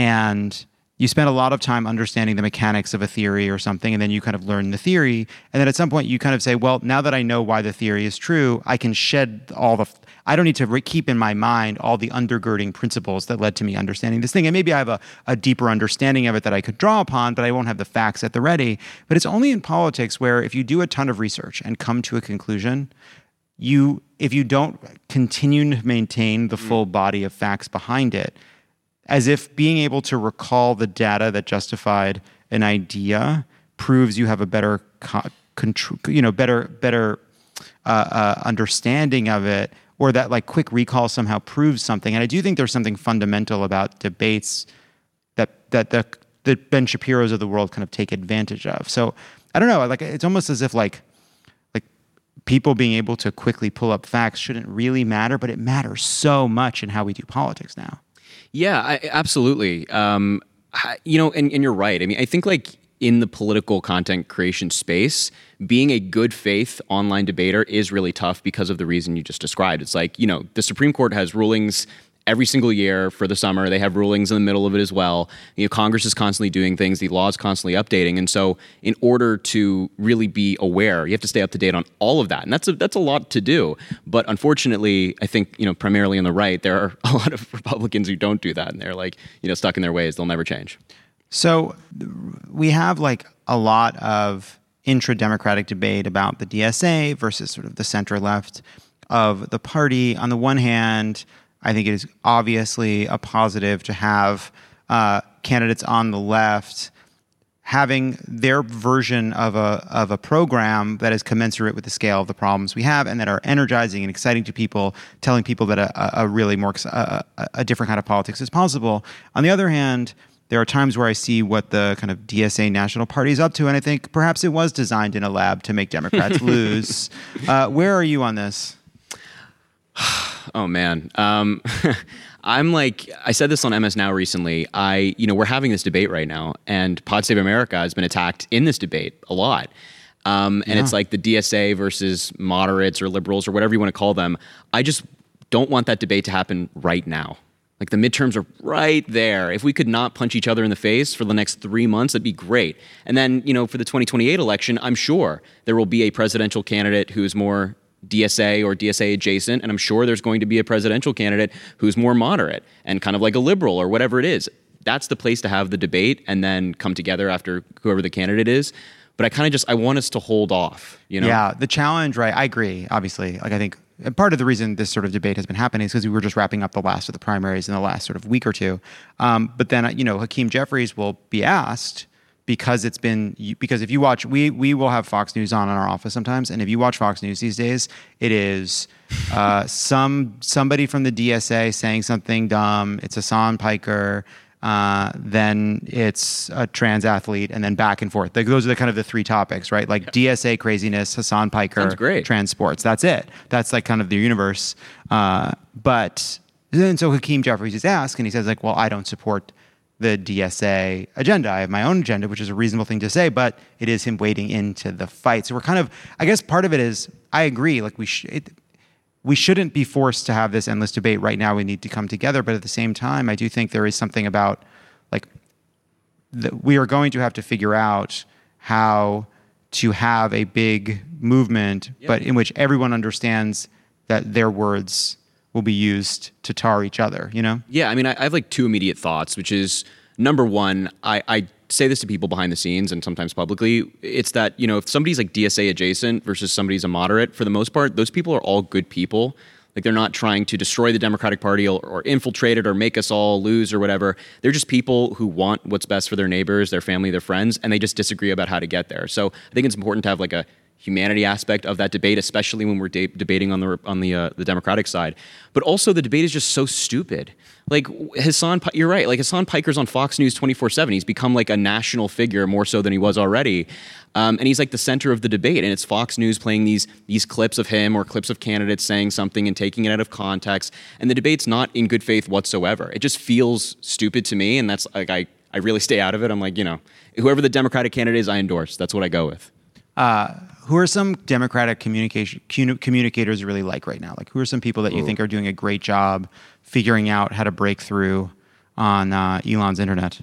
and you spend a lot of time understanding the mechanics of a theory or something, and then you kind of learn the theory. And then at some point you kind of say, well, now that I know why the theory is true, I can shed all the, I don't need to re- keep in my mind all the undergirding principles that led to me understanding this thing. And maybe I have a, a deeper understanding of it that I could draw upon, but I won't have the facts at the ready. But it's only in politics where if you do a ton of research and come to a conclusion, you, if you don't continue to maintain the full body of facts behind it, as if being able to recall the data that justified an idea proves you have a better, co- contr- you know, better, better uh, uh, understanding of it, or that like quick recall somehow proves something. And I do think there's something fundamental about debates that that the the Ben Shapiro's of the world kind of take advantage of. So I don't know, like it's almost as if like like people being able to quickly pull up facts shouldn't really matter, but it matters so much in how we do politics now. Yeah, I, absolutely. Um, I, you know, and, and you're right. I mean, I think like in the political content creation space, being a good faith online debater is really tough because of the reason you just described. It's like, you know, the Supreme Court has rulings every single year for the summer. They have rulings in the middle of it as well. You know, Congress is constantly doing things. The law is constantly updating. And so in order to really be aware, you have to stay up to date on all of that. And that's a, that's a lot to do. But unfortunately, I think, you know, primarily on the right, there are a lot of Republicans who don't do that. And they're like, you know, stuck in their ways. They'll never change. So we have like a lot of intra-democratic debate about the D S A versus sort of the center-left of the party. On the one hand, I think it is obviously a positive to have uh, candidates on the left having their version of a of a program that is commensurate with the scale of the problems we have and that are energizing and exciting to people, telling people that a, a really more a, a different kind of politics is possible. On the other hand, there are times where I see what the kind of D S A National Party is up to, and I think perhaps it was designed in a lab to make Democrats lose. Uh, where are you on this? Oh man. Um, I'm like, I said this on M S Now recently. I, you know, we're having this debate right now, and Pod Save America has been attacked in this debate a lot. Um, and yeah. it's like the D S A versus moderates or liberals or whatever you want to call them. I just don't want that debate to happen right now. Like the midterms are right there. If we could not punch each other in the face for the next three months, that'd be great. And then, you know, for the twenty twenty-eight election, I'm sure there will be a presidential candidate who's more D S A or D S A adjacent, and I'm sure there's going to be a presidential candidate who's more moderate and kind of like a liberal or whatever it is. That's the place to have the debate and then come together after whoever the candidate is. But I kind of just, I want us to hold off, you know? Yeah, the challenge, right, I agree, obviously. Like, I think part of the reason this sort of debate has been happening is because we were just wrapping up the last of the primaries in the last sort of week or two. Um, but then, you know, Hakeem Jeffries will be asked, because it's been, because if you watch, we we will have Fox News on in our office sometimes, and if you watch Fox News these days, it is uh, some somebody from the D S A saying something dumb, it's Hassan Piker, Uh, then it's a trans athlete, and then back and forth. Like, those are the kind of the three topics, right? Like D S A craziness, Hassan Piker, trans sports. That's it. That's like kind of the universe. Uh, but then so Hakeem Jeffries is asked, and he says like, well, I don't support the D S A agenda. I have my own agenda, which is a reasonable thing to say, but it is him wading into the fight. So we're kind of, I guess part of it is, I agree, like we should, it, we shouldn't be forced to have this endless debate right now. We need to come together. But at the same time, I do think there is something about, like, the, we are going to have to figure out how to have a big movement, yeah. but in which everyone understands that their words will be used to tar each other, you know? Yeah, I mean, I, I have like two immediate thoughts, which is, number one, I, I say this to people behind the scenes and sometimes publicly. It's that, you know, if somebody's like D S A adjacent versus somebody's a moderate, for the most part, those people are all good people. Like, they're not trying to destroy the Democratic Party or, or infiltrate it or make us all lose or whatever. They're just people who want what's best for their neighbors, their family, their friends, and they just disagree about how to get there. So I think it's important to have like a humanity aspect of that debate, especially when we're de- debating on the on the uh, the Democratic side. But also, the debate is just so stupid. Like, Hassan, you're right. Like, Hassan Piker's on Fox News twenty-four seven. He's become like a national figure more so than he was already. Um, and he's like the center of the debate. And it's Fox News playing these these clips of him or clips of candidates saying something and taking it out of context. And the debate's not in good faith whatsoever. It just feels stupid to me. And that's like, I, I really stay out of it. I'm like, you know, whoever the Democratic candidate is, I endorse. That's what I go with. Uh, who are some Democratic communication communicators you really like right now? Like, who are some people that you Ooh. think are doing a great job figuring out how to break through on uh, Elon's internet?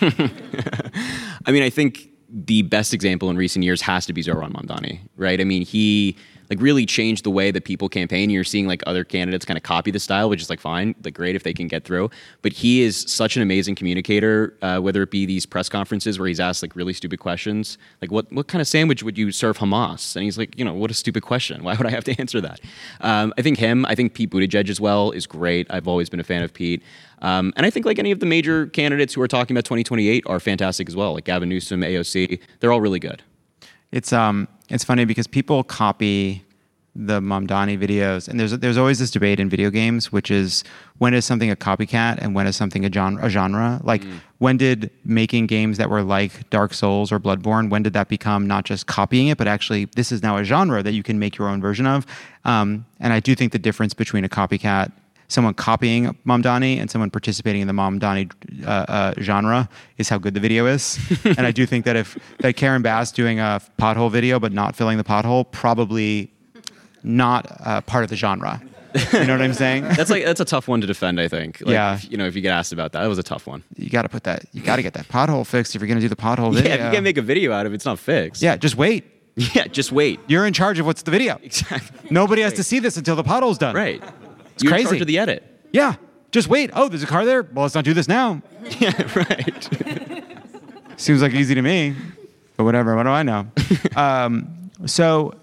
I mean, I think the best example in recent years has to be Zohran Mamdani, right? I mean, he like really changed the way that people campaign. You're seeing like other candidates kind of copy the style, which is like fine, like great if they can get through. But he is such an amazing communicator, uh, whether it be these press conferences where he's asked like really stupid questions, like what what kind of sandwich would you serve Hamas? And he's like, you know, what a stupid question. Why would I have to answer that? Um, I think him, I think Pete Buttigieg as well is great. I've always been a fan of Pete. Um, and I think like any of the major candidates who are talking about twenty twenty-eight are fantastic as well. Like Gavin Newsom, A O C, they're all really good. It's um it's funny because people copy the Mamdani videos, and there's there's always this debate in video games, which is when is something a copycat and when is something a genre? A genre? Like mm. when did making games that were like Dark Souls or Bloodborne, when did that become not just copying it, but actually this is now a genre that you can make your own version of? Um, and I do think the difference between a copycat, someone copying Mamdani, and someone participating in the Mamdani uh, uh, genre is how good the video is. And I do think that if that Karen Bass doing a pothole video but not filling the pothole, probably not uh, part of the genre. You know what I'm saying? That's like that's a tough one to defend, I think. Like, yeah. If, you know, if you get asked about that, that was a tough one. You got to put that. You got to get that pothole fixed if you're going to do the pothole video. Yeah, if you can't make a video out of it, it's not fixed. Yeah, just wait. Yeah, just wait. You're in charge of what's the video. Exactly. Nobody has to see this until the pothole's done. Right. It's You're crazy. in charge of the edit. Yeah. Just wait. Oh, there's a car there? Well, let's not do this now. Yeah, right. Seems like easy to me, but whatever. What do I know? um, so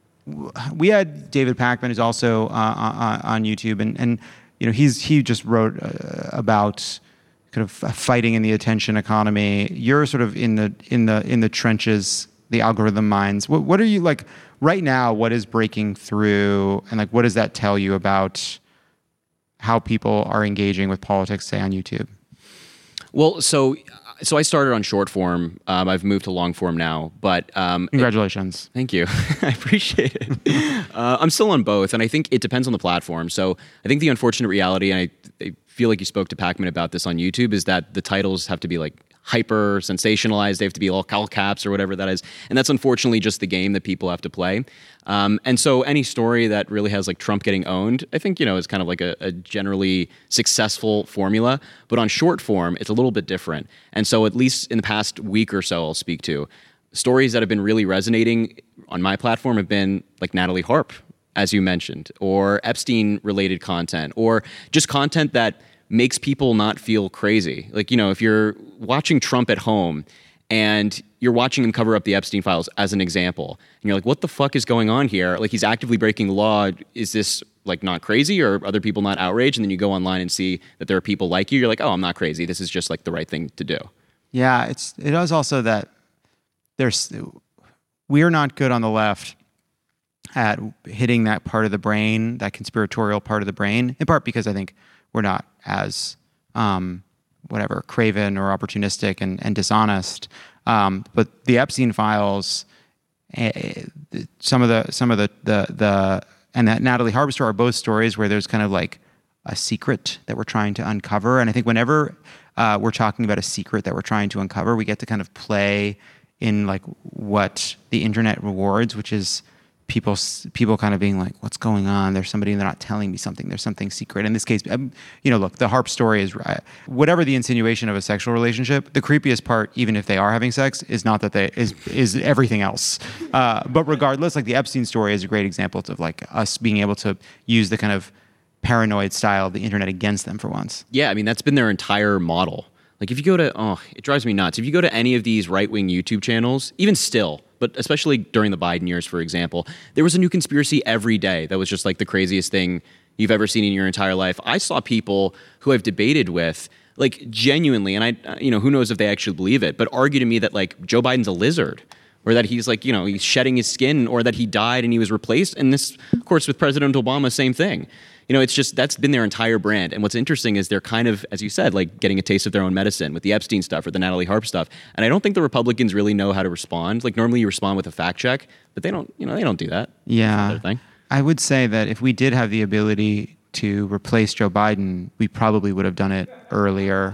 we had David Pakman, who's also uh, on, on YouTube, and, and you know he's he just wrote uh, about kind of fighting in the attention economy. You're sort of in the in the in the trenches, the algorithm mines. What, what are you like right now? What is breaking through, and like what does that tell you about how people are engaging with politics, say on YouTube? Well, so So I started on short form. Um, I've moved to long form now, but um, congratulations. It, thank you. I appreciate it. uh, I'm still on both, and I think it depends on the platform. So I think the unfortunate reality, and I, I feel like you spoke to Pacman about this on YouTube, is that the titles have to be like hyper sensationalized. They have to be all, all caps or whatever that is, and that's unfortunately just the game that people have to play. Um, and so any story that really has like Trump getting owned, I think, you know, is kind of like a, a generally successful formula. But on short form, it's a little bit different. And so at least in the past week or so, I'll speak to stories that have been really resonating on my platform have been like Natalie Harp, as you mentioned, or Epstein-related content, or just content that makes people not feel crazy. Like, you know, if you're watching Trump at home and you're watching him cover up the Epstein files as an example, and you're like, what the fuck is going on here? Like, he's actively breaking the law. Is this like not crazy, or are other people not outraged? And then you go online and see that there are people like you. You're like, oh, I'm not crazy. This is just like the right thing to do. Yeah, it's it is also that there's we're not good on the left at hitting that part of the brain, that conspiratorial part of the brain, in part because I think we're not as um, whatever craven or opportunistic and, and dishonest. Um, but the Epstein files, uh, some of the some of the the the and that Natalie Harp story are both stories where there's kind of like a secret that we're trying to uncover. And I think whenever uh, we're talking about a secret that we're trying to uncover, we get to kind of play in like what the internet rewards, which is people people kind of being like, what's going on? There's somebody, and they're not telling me something. There's something secret. In this case, um, you know, look, the Harp story is, uh, whatever the insinuation of a sexual relationship, the creepiest part, even if they are having sex, is not that they, is is everything else. Uh, but regardless, like the Epstein story is a great example of like us being able to use the kind of paranoid style of the internet against them for once. Yeah, I mean, that's been their entire model. Like if you go to, oh, it drives me nuts. If you go to any of these right-wing YouTube channels, even still, but especially during the Biden years, for example, there was a new conspiracy every day that was just like the craziest thing you've ever seen in your entire life. I saw people who I've debated with, like genuinely, and I, you know, who knows if they actually believe it, but argue to me that like Joe Biden's a lizard, or that he's like, you know, he's shedding his skin, or that he died and he was replaced. And this, of course, with President Obama, same thing. You know, it's just, that's been their entire brand. And what's interesting is they're kind of, as you said, like getting a taste of their own medicine with the Epstein stuff or the Natalie Harp stuff. And I don't think the Republicans really know how to respond. Like normally you respond with a fact check, but they don't, you know, they don't do that. Yeah. Thing. I would say that if we did have the ability to replace Joe Biden, we probably would have done it earlier.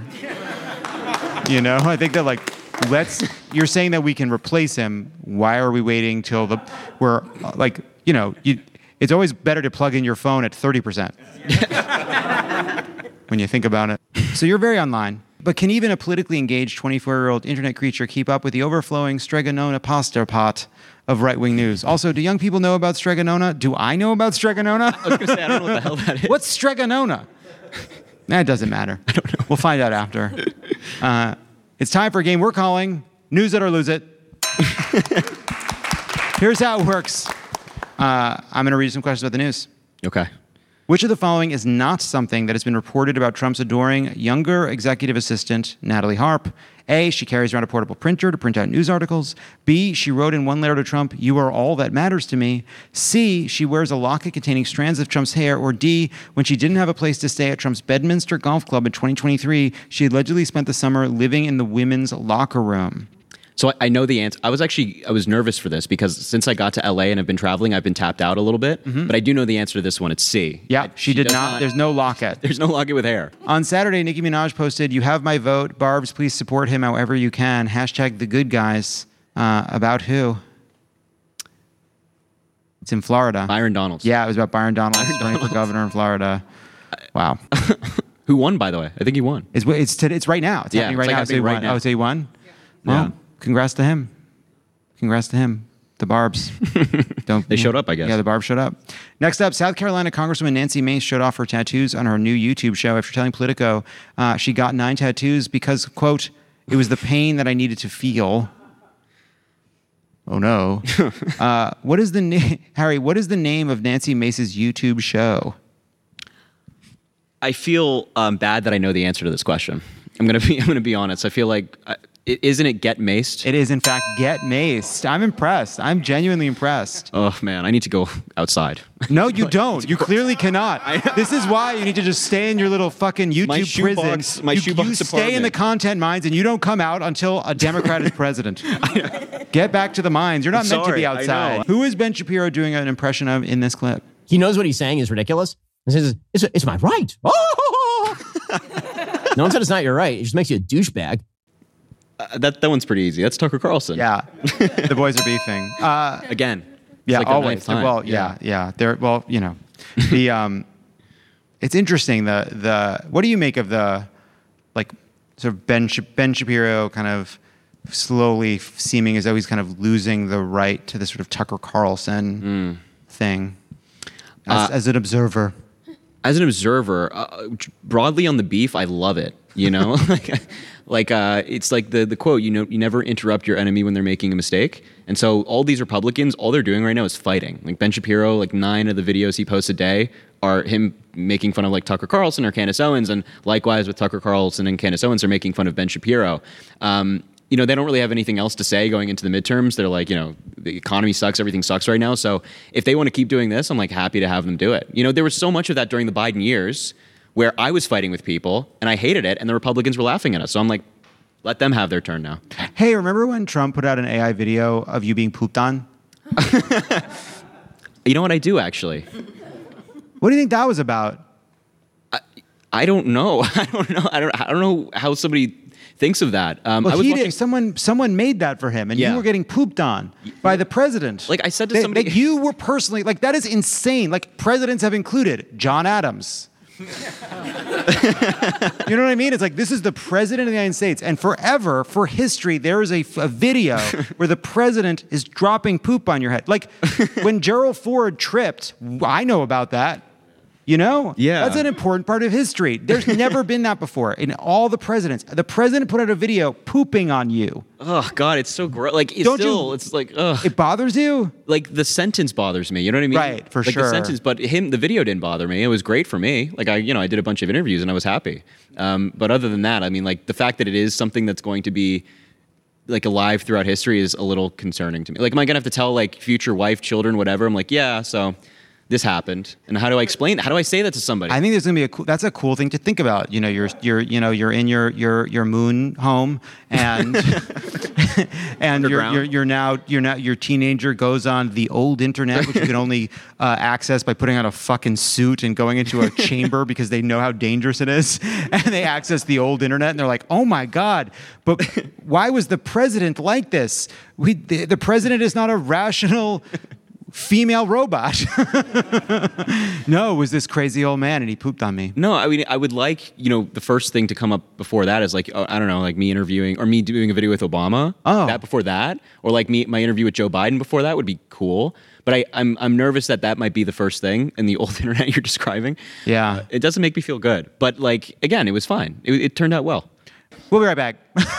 You know, I think that like, let's, you're saying that we can replace him. Why are we waiting till the, we're like, you know, you, it's always better to plug in your phone at thirty percent when you think about it. So you're very online. But can even a politically engaged twenty-four-year-old internet creature keep up with the overflowing Stregonona pasta pot of right-wing news? Also, do young people know about Stregonona? Do I know about Stregonona? I was going to say, I don't know what the hell that is. What's Stregonona? Nah, it doesn't matter. I don't know. We'll find out after. Uh, it's time for a game we're calling News It or Lose It. Here's how it works. Uh, I'm going to read some questions about the news. Okay. Which of the following is not something that has been reported about Trump's adoring younger executive assistant, Natalie Harp? A, she carries around a portable printer to print out news articles. B, she wrote in one letter to Trump, "You are all that matters to me." C, she wears a locket containing strands of Trump's hair. Or D, when she didn't have a place to stay at Trump's Bedminster Golf Club in twenty twenty-three, she allegedly spent the summer living in the women's locker room. So I know the answer. I was actually, I was nervous for this because since I got to L A and have been traveling, I've been tapped out a little bit. Mm-hmm. But I do know the answer to this one. It's C. Yeah, she, she did not, not. There's no locket. There's no locket with hair. On Saturday, Nicki Minaj posted, "You have my vote. Barbs, please support him however you can. Hashtag the good guys." Uh, about who? It's in Florida. Byron Donalds. Yeah, it was about Byron Donalds Byron running Donalds. for governor in Florida. Wow. Who won, by the way? I think he won. It's it's, it's right now. It's yeah, happening right it's like now. happening So he right won. now. Oh, so he won? Well, yeah. Congrats to him. Congrats to him. The Barbs. Don't, they showed up, I guess. Yeah, the Barbs showed up. Next up, South Carolina Congresswoman Nancy Mace showed off her tattoos on her new YouTube show after telling Politico uh, she got nine tattoos because, quote, "it was the pain that I needed to feel." Oh, no. uh, what is the na- Harry, what is the name of Nancy Mace's YouTube show? I feel um, bad that I know the answer to this question. I'm gonna be. I'm gonna be honest. I feel like I, I- isn't it Get Maced? It is, in fact, Get Maced. I'm impressed. I'm genuinely impressed. Oh, man, I need to go outside. No, you don't. You clearly cannot. This is why you need to just stay in your little fucking YouTube My prison. shoebox- my you, shoebox you stay in the apartment. content mines and you don't come out until a Democrat is president. Get back to the mines. You're not I'm meant to sorry, be I outside. know. Who is Ben Shapiro doing an impression of in this clip? He knows what he's saying is ridiculous. He says, it's, it's my right. Oh! No one said it's not your right. It just makes you a douchebag. Uh, that that one's pretty easy. That's Tucker Carlson. Yeah. The boys are beefing. Uh, Again. It's yeah, like the always. ninth time. Well, yeah, yeah. They're well, you know. The um it's interesting the the what do you make of the like sort of Ben Sh- Ben Shapiro kind of slowly seeming as though he's kind of losing the right to this sort of Tucker Carlson thing as, Uh, as an observer? As an observer, uh, broadly on the beef, I love it. You know, like, like uh, it's like the the quote. You know, you never interrupt your enemy when they're making a mistake. And so all these Republicans, all they're doing right now is fighting. Like Ben Shapiro, like nine of the videos he posts a day are him making fun of like Tucker Carlson or Candace Owens, and likewise with Tucker Carlson and Candace Owens are making fun of Ben Shapiro. Um, you know, they don't really have anything else to say going into the midterms. They're like, you know, the economy sucks, everything sucks right now. So if they want to keep doing this, I'm like happy to have them do it. You know, there was so much of that during the Biden years where I was fighting with people and I hated it and the Republicans were laughing at us. So I'm like, let them have their turn now. Hey, remember when Trump put out an A I video of you being pooped on? You know what I do actually? What do you think that was about? I, I don't know. I don't know. I don't I don't know how somebody thinks of that. Um, Well, I was he watching, did. Someone, someone made that for him, and Yeah. you were getting pooped on by the president. Like I said to They- somebody, like you were personally like that is insane. Like presidents have included John Adams. You know what I mean? It's like this is the president of the United States, and forever, for history, there is a, a video where the president is dropping poop on your head. Like when Gerald Ford tripped, I know about that. You know? Yeah. That's an important part of history. There's never been that before in all the presidents. The president put out a video pooping on you. oh God, it's so gross. Like it's Don't you- still, it's like, ugh. It bothers you? Like the sentence bothers me. You know what I mean? Right, for like sure. The sentence, but him, the video didn't bother me. It was great for me. Like I, you know, I did a bunch of interviews and I was happy. Um, but other than that, I mean, like the fact that it is something that's going to be like alive throughout history is a little concerning to me. Like, am I gonna have to tell like future wife, children, whatever? I'm like, yeah, so this happened, and how do I explain? How do I say that to somebody? I think there's gonna be a cool, that's a cool thing to think about. You know, you're you're you know you're in your your your moon home, and and you're, Underground. you're you're now you're now your teenager goes on the old internet, which you can only uh, access by putting on a fucking suit and going into a chamber because they know how dangerous it is, and they access the old internet and they're like, oh my god, but why was the president like this? We the, the president is not a rational female robot. No, it was this crazy old man and he pooped on me. No, I mean, I would like, you know, the first thing to come up before that is like, uh, I don't know, like me interviewing or me doing a video with Obama. Oh. That before that, or like me, my interview with Joe Biden before that would be cool. But I, I'm, I'm nervous that that might be the first thing in the old internet you're describing. Yeah. It doesn't make me feel good. But like, again, it was fine. It, it turned out well. We'll be right back.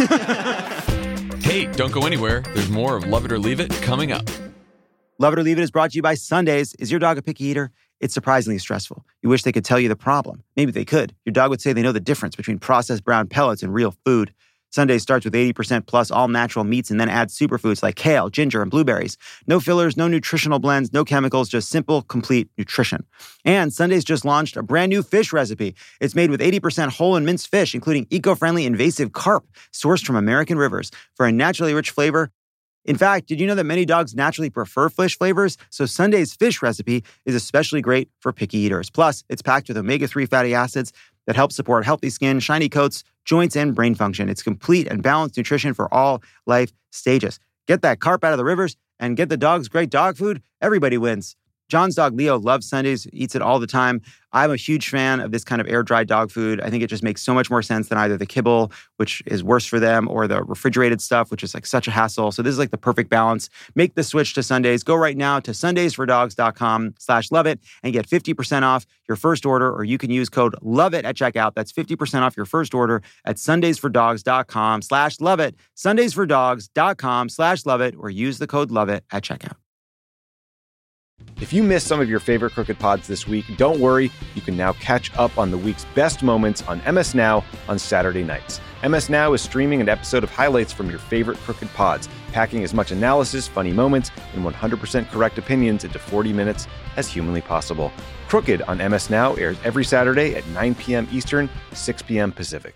Hey, don't go anywhere. There's more of Love It or Leave It coming up. Love It or Leave It is brought to you by Sundays. Is your dog a picky eater? It's surprisingly stressful. You wish they could tell you the problem. Maybe they could. Your dog would say they know the difference between processed brown pellets and real food. Sundays starts with eighty percent plus all natural meats and then adds superfoods like kale, ginger, and blueberries. No fillers, no nutritional blends, no chemicals, just simple, complete nutrition. And Sundays just launched a brand new fish recipe. It's made with eighty percent whole and minced fish, including eco-friendly invasive carp sourced from American rivers for a naturally rich flavor. In fact, did you know that many dogs naturally prefer fish flavors? So Sunday's fish recipe is especially great for picky eaters. Plus, it's packed with omega three fatty acids that help support healthy skin, shiny coats, joints, and brain function. It's complete and balanced nutrition for all life stages. Get that carp out of the rivers and get the dogs great dog food. Everybody wins. John's dog, Leo, loves Sundays, eats it all the time. I'm a huge fan of this kind of air-dried dog food. I think it just makes so much more sense than either the kibble, which is worse for them, or the refrigerated stuff, which is like such a hassle. So this is like the perfect balance. Make the switch to Sundays. Go right now to sundaysfordogs.com slash love it and get fifty percent off your first order, or you can use code LOVEIT at checkout. That's fifty percent off your first order at sundaysfordogs.com slash love it, sundaysfordogs.com slash love it, or use the code LOVEIT at checkout. If you missed some of your favorite Crooked Pods this week, don't worry. You can now catch up on the week's best moments on M S Now on Saturday nights. M S Now is streaming an episode of highlights from your favorite Crooked Pods, packing as much analysis, funny moments, and one hundred percent correct opinions into forty minutes as humanly possible. Crooked on M S Now airs every Saturday at nine p.m. Eastern, six p.m. Pacific.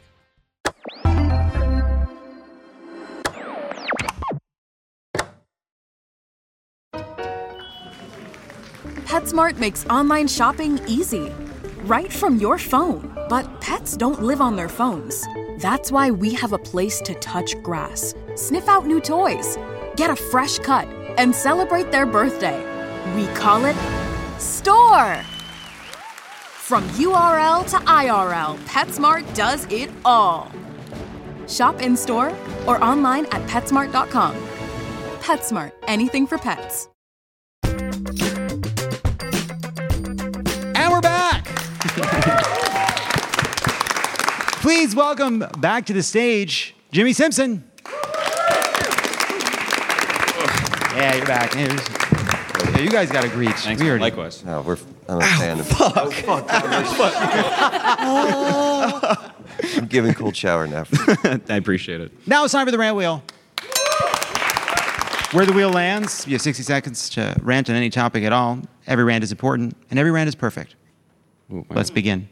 PetSmart makes online shopping easy, right from your phone. But pets don't live on their phones. That's why we have a place to touch grass, sniff out new toys, get a fresh cut, and celebrate their birthday. We call it Store. From U R L to I R L, PetSmart does it all. Shop in-store or online at PetSmart dot com. PetSmart, anything for pets. And we're back. Please welcome back to the stage, Jimmy Simpson. Yeah, you're back. Yeah, you guys got a greet. Thanks. Weird. Likewise. No, we're, I'm a fan of fuck. Oh, fuck. I'm giving cold shower now. I appreciate it. Now it's time for the rant wheel. Where the wheel lands, you have sixty seconds to rant on any topic at all. Every rant is important, and every rant is perfect. Ooh, Let's begin.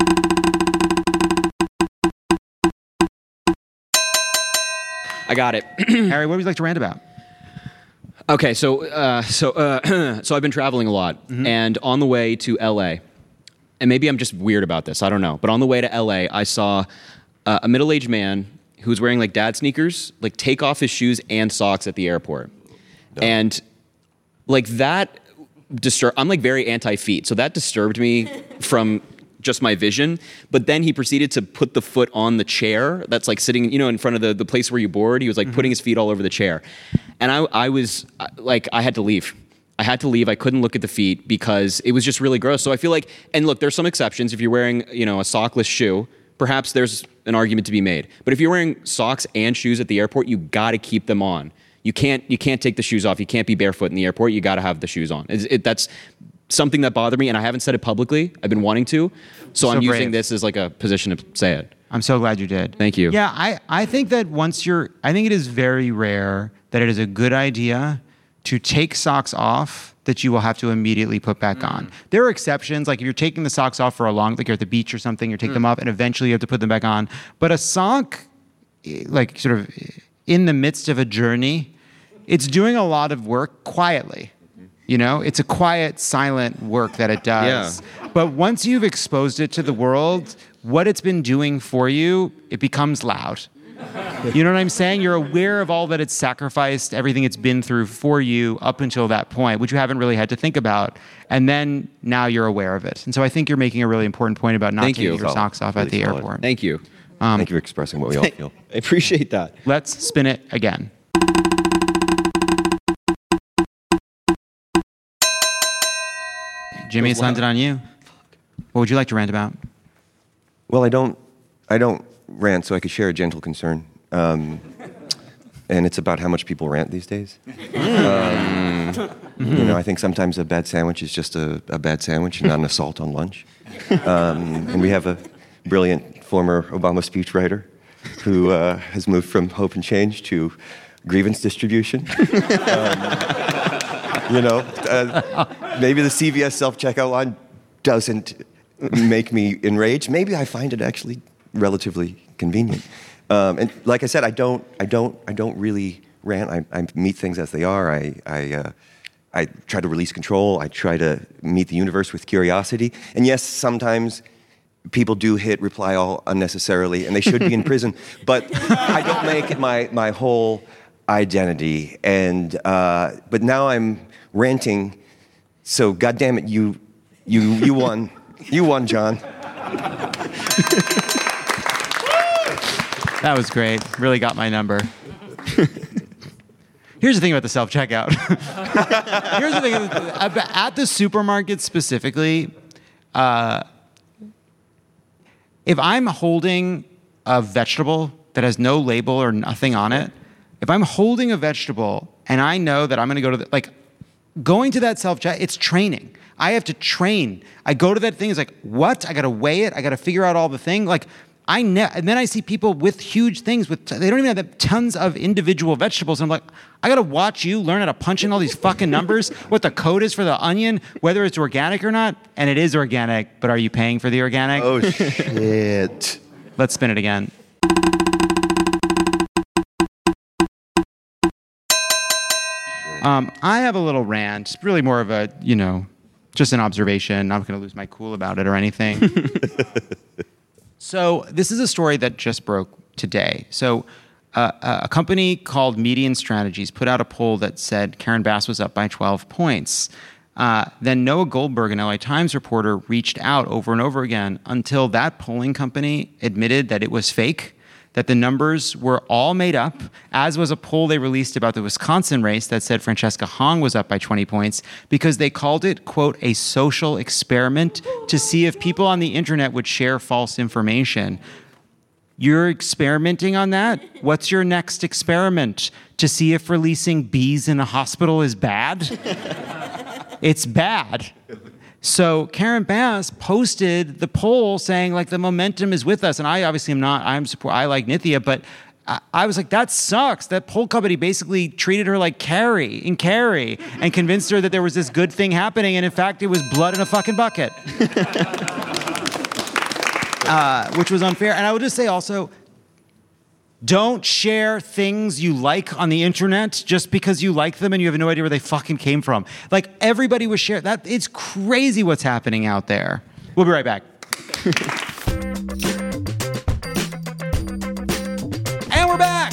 I got it. Harry, what would you like to rant about? Okay, so uh, so uh, so I've been traveling a lot, Mm-hmm. and on the way to L A, and maybe I'm just weird about this, I don't know, but on the way to L A, I saw uh, a middle-aged man who was wearing like dad sneakers, like take off his shoes and socks at the airport, and like that disturbed. I'm like very anti-feet, so that disturbed me from just my vision. But then he proceeded to put the foot on the chair that's like sitting, you know, in front of the, the place where you board. He was like mm-hmm. putting his feet all over the chair. And I, I was like, I had to leave. I had to leave. I couldn't look at the feet because it was just really gross. So I feel like, and look, there's some exceptions. If you're wearing, you know, a sockless shoe, perhaps there's an argument to be made. But if you're wearing socks and shoes at the airport, you got to keep them on. You can't, you can't take the shoes off. You can't be barefoot in the airport. You got to have the shoes on. It, it, that's something that bothered me, and I haven't said it publicly. I've been wanting to. So, so I'm brave. using this as like a position to say it. I'm so glad you did. Thank you. Yeah, I, I think that once you're, I think it is very rare that it is a good idea to take socks off that you will have to immediately put back mm. on. There are exceptions, like if you're taking the socks off for a long, like you're at the beach or something, you take mm. them off and eventually you have to put them back on. But a sock, like sort of in the midst of a journey, it's doing a lot of work quietly. You know, it's a quiet, silent work that it does. Yeah. But once you've exposed it to the world, what it's been doing for you, it becomes loud. You know what I'm saying? You're aware of all that it's sacrificed, everything it's been through for you up until that point, which you haven't really had to think about. And then now you're aware of it. And so I think you're making a really important point about not Thank taking you. your socks off really at the solid. airport. Thank you. Um, Thank you for expressing what we all feel. I appreciate that. Let's spin it again. Jimmy, it's landed on you. What would you like to rant about? Well, I don't, I don't rant, so I could share a gentle concern. Um, and it's about how much people rant these days. um, you know, I think sometimes a bad sandwich is just a, a bad sandwich and not an assault on lunch. Um, and we have a brilliant former Obama speechwriter who uh, has moved from hope and change to grievance distribution. um, you know, uh, maybe the C V S self-checkout line doesn't make me enraged. Maybe I find it actually relatively convenient. Um, and like I said, I don't, I don't, I don't really rant. I, I meet things as they are. I, I, uh, I try to release control. I try to meet the universe with curiosity. And yes, sometimes people do hit reply all unnecessarily, and they should be in prison. But I don't make it my my whole identity. And uh, but now I'm ranting. So goddamn it, you, you, you won. You won, John. That was great. Really got my number. Here's the thing about the self-checkout. Here's the thing. At the supermarket specifically, uh, if I'm holding a vegetable that has no label or nothing on it, if I'm holding a vegetable and I know that I'm going to go to the, like, going to that self-check, it's training. I have to train. I go to that thing, it's like, what? I got to weigh it. I got to figure out all the thing. Like, I ne- and then I see people with huge things with t- they don't even have tons of individual vegetables. And I'm like, I gotta watch you learn how to punch in all these fucking numbers, what the code is for the onion, whether it's organic or not. And it is organic, but are you paying for the organic? Oh shit! Let's spin it again. Um, I have a little rant, really more of a, you know, just an observation. I'm not gonna lose my cool about it or anything. So this is a story that just broke today. So uh, a company called Median Strategies put out a poll that said Karen Bass was up by twelve points. Uh, then Noah Goldberg, an L A Times reporter, reached out over and over again until that polling company admitted that it was fake, that the numbers were all made up, as was a poll they released about the Wisconsin race that said Francesca Hong was up by twenty points, because they called it, quote, a social experiment to see if people on the internet would share false information. You're experimenting on that? What's your next experiment? To see if releasing bees in a hospital is bad? It's bad. So Karen Bass posted the poll saying, like, the momentum is with us. And I obviously am not, I'm support, I like Nithya, but I, I was like, that sucks. That poll company basically treated her like Carrie in Carrie and convinced her that there was this good thing happening. And in fact, it was blood in a fucking bucket. uh, which was unfair. And I would just say also, don't share things you like on the internet just because you like them and you have no idea where they fucking came from. Like, everybody was sharing that. It's crazy what's happening out there. We'll be right back. And we're back.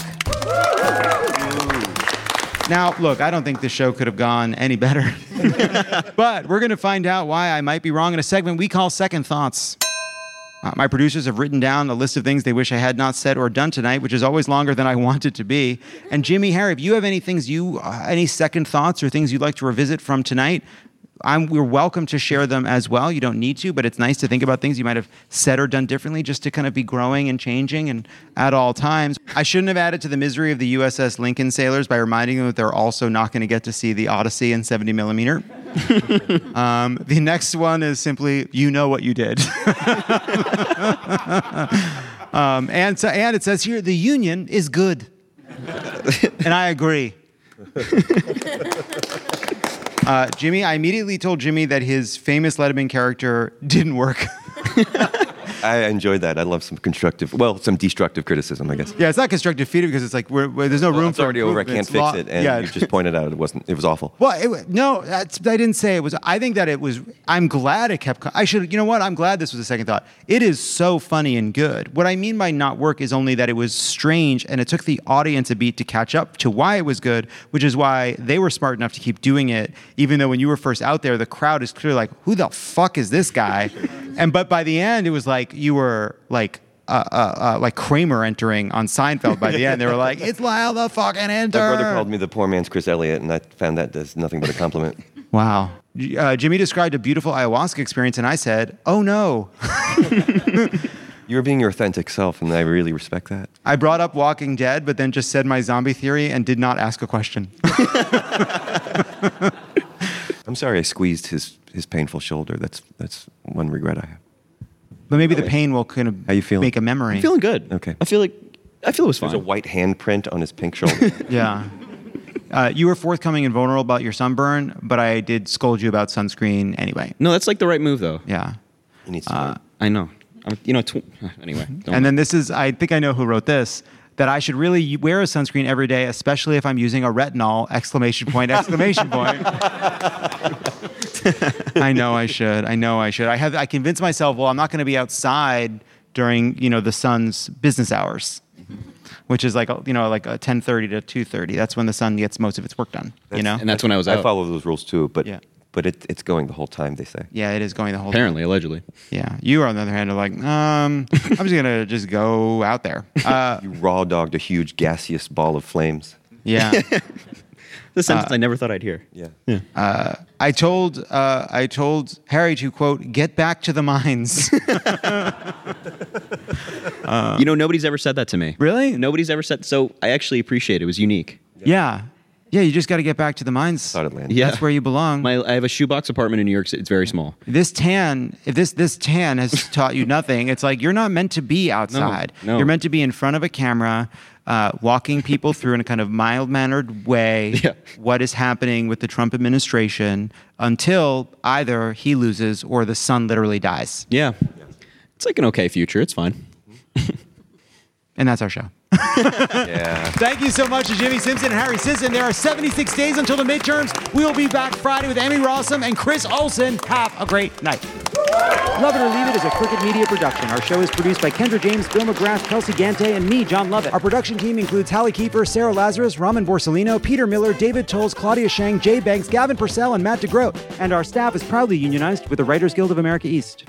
Now, look, I don't think this show could have gone any better. But we're going to find out why I might be wrong in a segment we call Second Thoughts. Uh, my producers have written down a list of things they wish I had not said or done tonight, which is always longer than I want it to be. And Jimmy, Harry, if you have any things you, uh, any second thoughts or things you'd like to revisit from tonight, I'm, we're welcome to share them as well. You don't need to, but it's nice to think about things you might have said or done differently just to kind of be growing and changing and at all times. I shouldn't have added to the misery of the U S S Lincoln sailors by reminding them that they're also not going to get to see the Odyssey in seventy millimeter. um, the next one is simply, you know what you did. um, and, so, and it says here, the union is good. And I agree. Uh, Jimmy, I immediately told Jimmy that his famous Letterman character didn't work. I enjoyed that. I love some constructive, well, some destructive criticism, I guess. Yeah, it's not constructive feedback because it's like we're, we're, there's no well, room it's for already over. I can't fix law, it, and yeah. You just pointed out it wasn't. It was awful. Well, it, no, that's, I didn't say it was. I think that it was. I'm glad it kept. I should. You know what? I'm glad this was a second thought. It is so funny and good. What I mean by not work is only that it was strange, and it took the audience a beat to catch up to why it was good, which is why they were smart enough to keep doing it, even though when you were first out there, the crowd is clearly like, "Who the fuck is this guy?" And but by the end, it was like you were. Like uh, uh, uh, like Kramer entering on Seinfeld by the end. They were like, it's Lyle the fucking enter. My brother called me the poor man's Chris Elliott, and I found that as nothing but a compliment. Wow. Uh, Jimmy described a beautiful ayahuasca experience, and I said, oh no. You were being your authentic self, and I really respect that. I brought up Walking Dead, but then just said my zombie theory and did not ask a question. I'm sorry I squeezed his, his painful shoulder. That's, that's one regret I have. But maybe the pain will kind of How you feeling? make a memory. I'm feeling good. Okay. I feel like I feel it was fine. There's a white handprint on his pink shoulder. Yeah. Uh, you were forthcoming and vulnerable about your sunburn, but I did scold you about sunscreen anyway. No, that's like the right move, though. Yeah. He needs to uh, I know. I'm, you know. Tw- anyway. And then this is. I think I know who wrote this. That I should really wear a sunscreen every day, especially if I'm using a retinol! Exclamation point! Exclamation point! I know I should. I know I should. I have. I convinced myself. Well, I'm not going to be outside during you know the sun's business hours, mm-hmm. which is like you know like a ten thirty to two thirty. That's when the sun gets most of its work done. That's, you know, and that's when I was out. I follow those rules too, but yeah. but it, it's going the whole time. They say. Yeah, it is going the whole. Apparently, time. allegedly. Yeah, you on the other hand are like, um, I'm just gonna just go out there. Uh, you raw dogged a huge gaseous ball of flames. Yeah. The sentence uh, I never thought I'd hear. Yeah. yeah. Uh, I told uh, I told Harry to quote get back to the mines. uh, you know, nobody's ever said that to me. Really? Nobody's ever said. So I actually appreciate it. It was unique. Yeah. Yeah, you just got to get back to the mines. Yeah. That's where you belong. My, I have a shoebox apartment in New York City. It's very small. This tan, if this this tan has taught you nothing, it's like you're not meant to be outside. No, no. You're meant to be in front of a camera, uh, walking people through in a kind of mild-mannered way Yeah. what is happening with the Trump administration until either he loses or the sun literally dies. Yeah. It's like an okay future. It's fine. And that's our show. Yeah. Thank you so much to Jimmy Simpson and Harry Sisson. There are seventy-six days until the midterms. We will be back Friday with Emmy Rossum and Chris Olsen. Have a great night. Love It or Leave It is a Crooked Media production. Our show is produced by Kendra James, Bill McGrath, Kelsey Gante, and me, John Lovett. Our production team includes Hallie Kiefer, Sarah Lazarus, Raman Borsellino, Peter Miller, David Tolles, Claudia Shang, Jay Banks, Gavin Purcell, and Matt DeGroat. And our staff is proudly unionized with the Writers Guild of America East.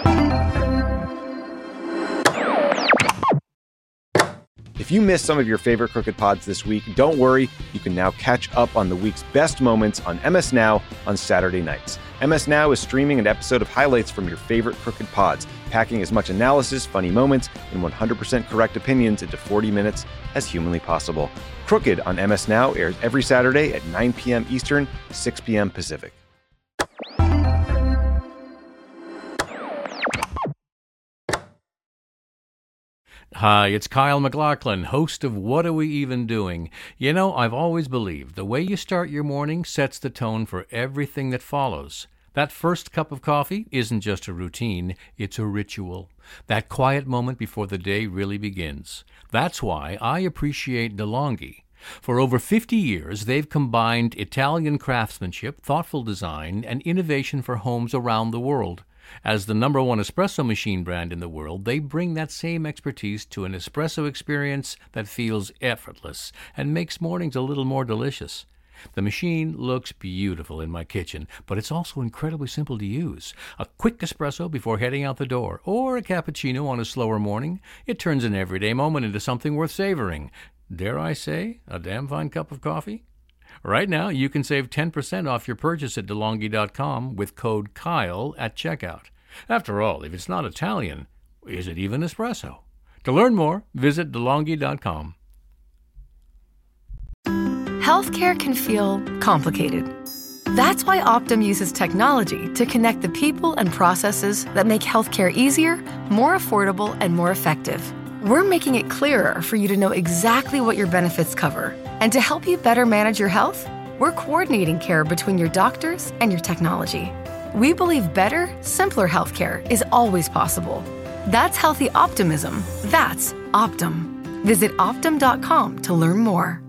If you missed some of your favorite Crooked Pods this week, don't worry. You can now catch up on the week's best moments on M S Now on Saturday nights. M S Now is streaming an episode of highlights from your favorite Crooked Pods, packing as much analysis, funny moments, and one hundred percent correct opinions into forty minutes as humanly possible. Crooked on M S Now airs every Saturday at nine p.m. Eastern, six p.m. Pacific. Hi, it's Kyle MacLachlan, host of What Are We Even Doing? You know, I've always believed the way you start your morning sets the tone for everything that follows. That first cup of coffee isn't just a routine, it's a ritual. That quiet moment before the day really begins. That's why I appreciate DeLonghi. For over fifty years, they've combined Italian craftsmanship, thoughtful design, and innovation for homes around the world. As the number one espresso machine brand in the world, they bring that same expertise to an espresso experience that feels effortless and makes mornings a little more delicious. The machine looks beautiful in my kitchen, but it's also incredibly simple to use. A quick espresso before heading out the door, or a cappuccino on a slower morning. It turns an everyday moment into something worth savoring. Dare I say, a damn fine cup of coffee? Right now, you can save ten percent off your purchase at DeLonghi dot com with code Kyle at checkout. After all, if it's not Italian, is it even espresso? To learn more, visit DeLonghi dot com. Healthcare can feel complicated. That's why Optum uses technology to connect the people and processes that make healthcare easier, more affordable, and more effective. We're making it clearer for you to know exactly what your benefits cover. And to help you better manage your health, we're coordinating care between your doctors and your technology. We believe better, simpler healthcare is always possible. That's healthy optimism. That's Optum. Visit Optum dot com to learn more.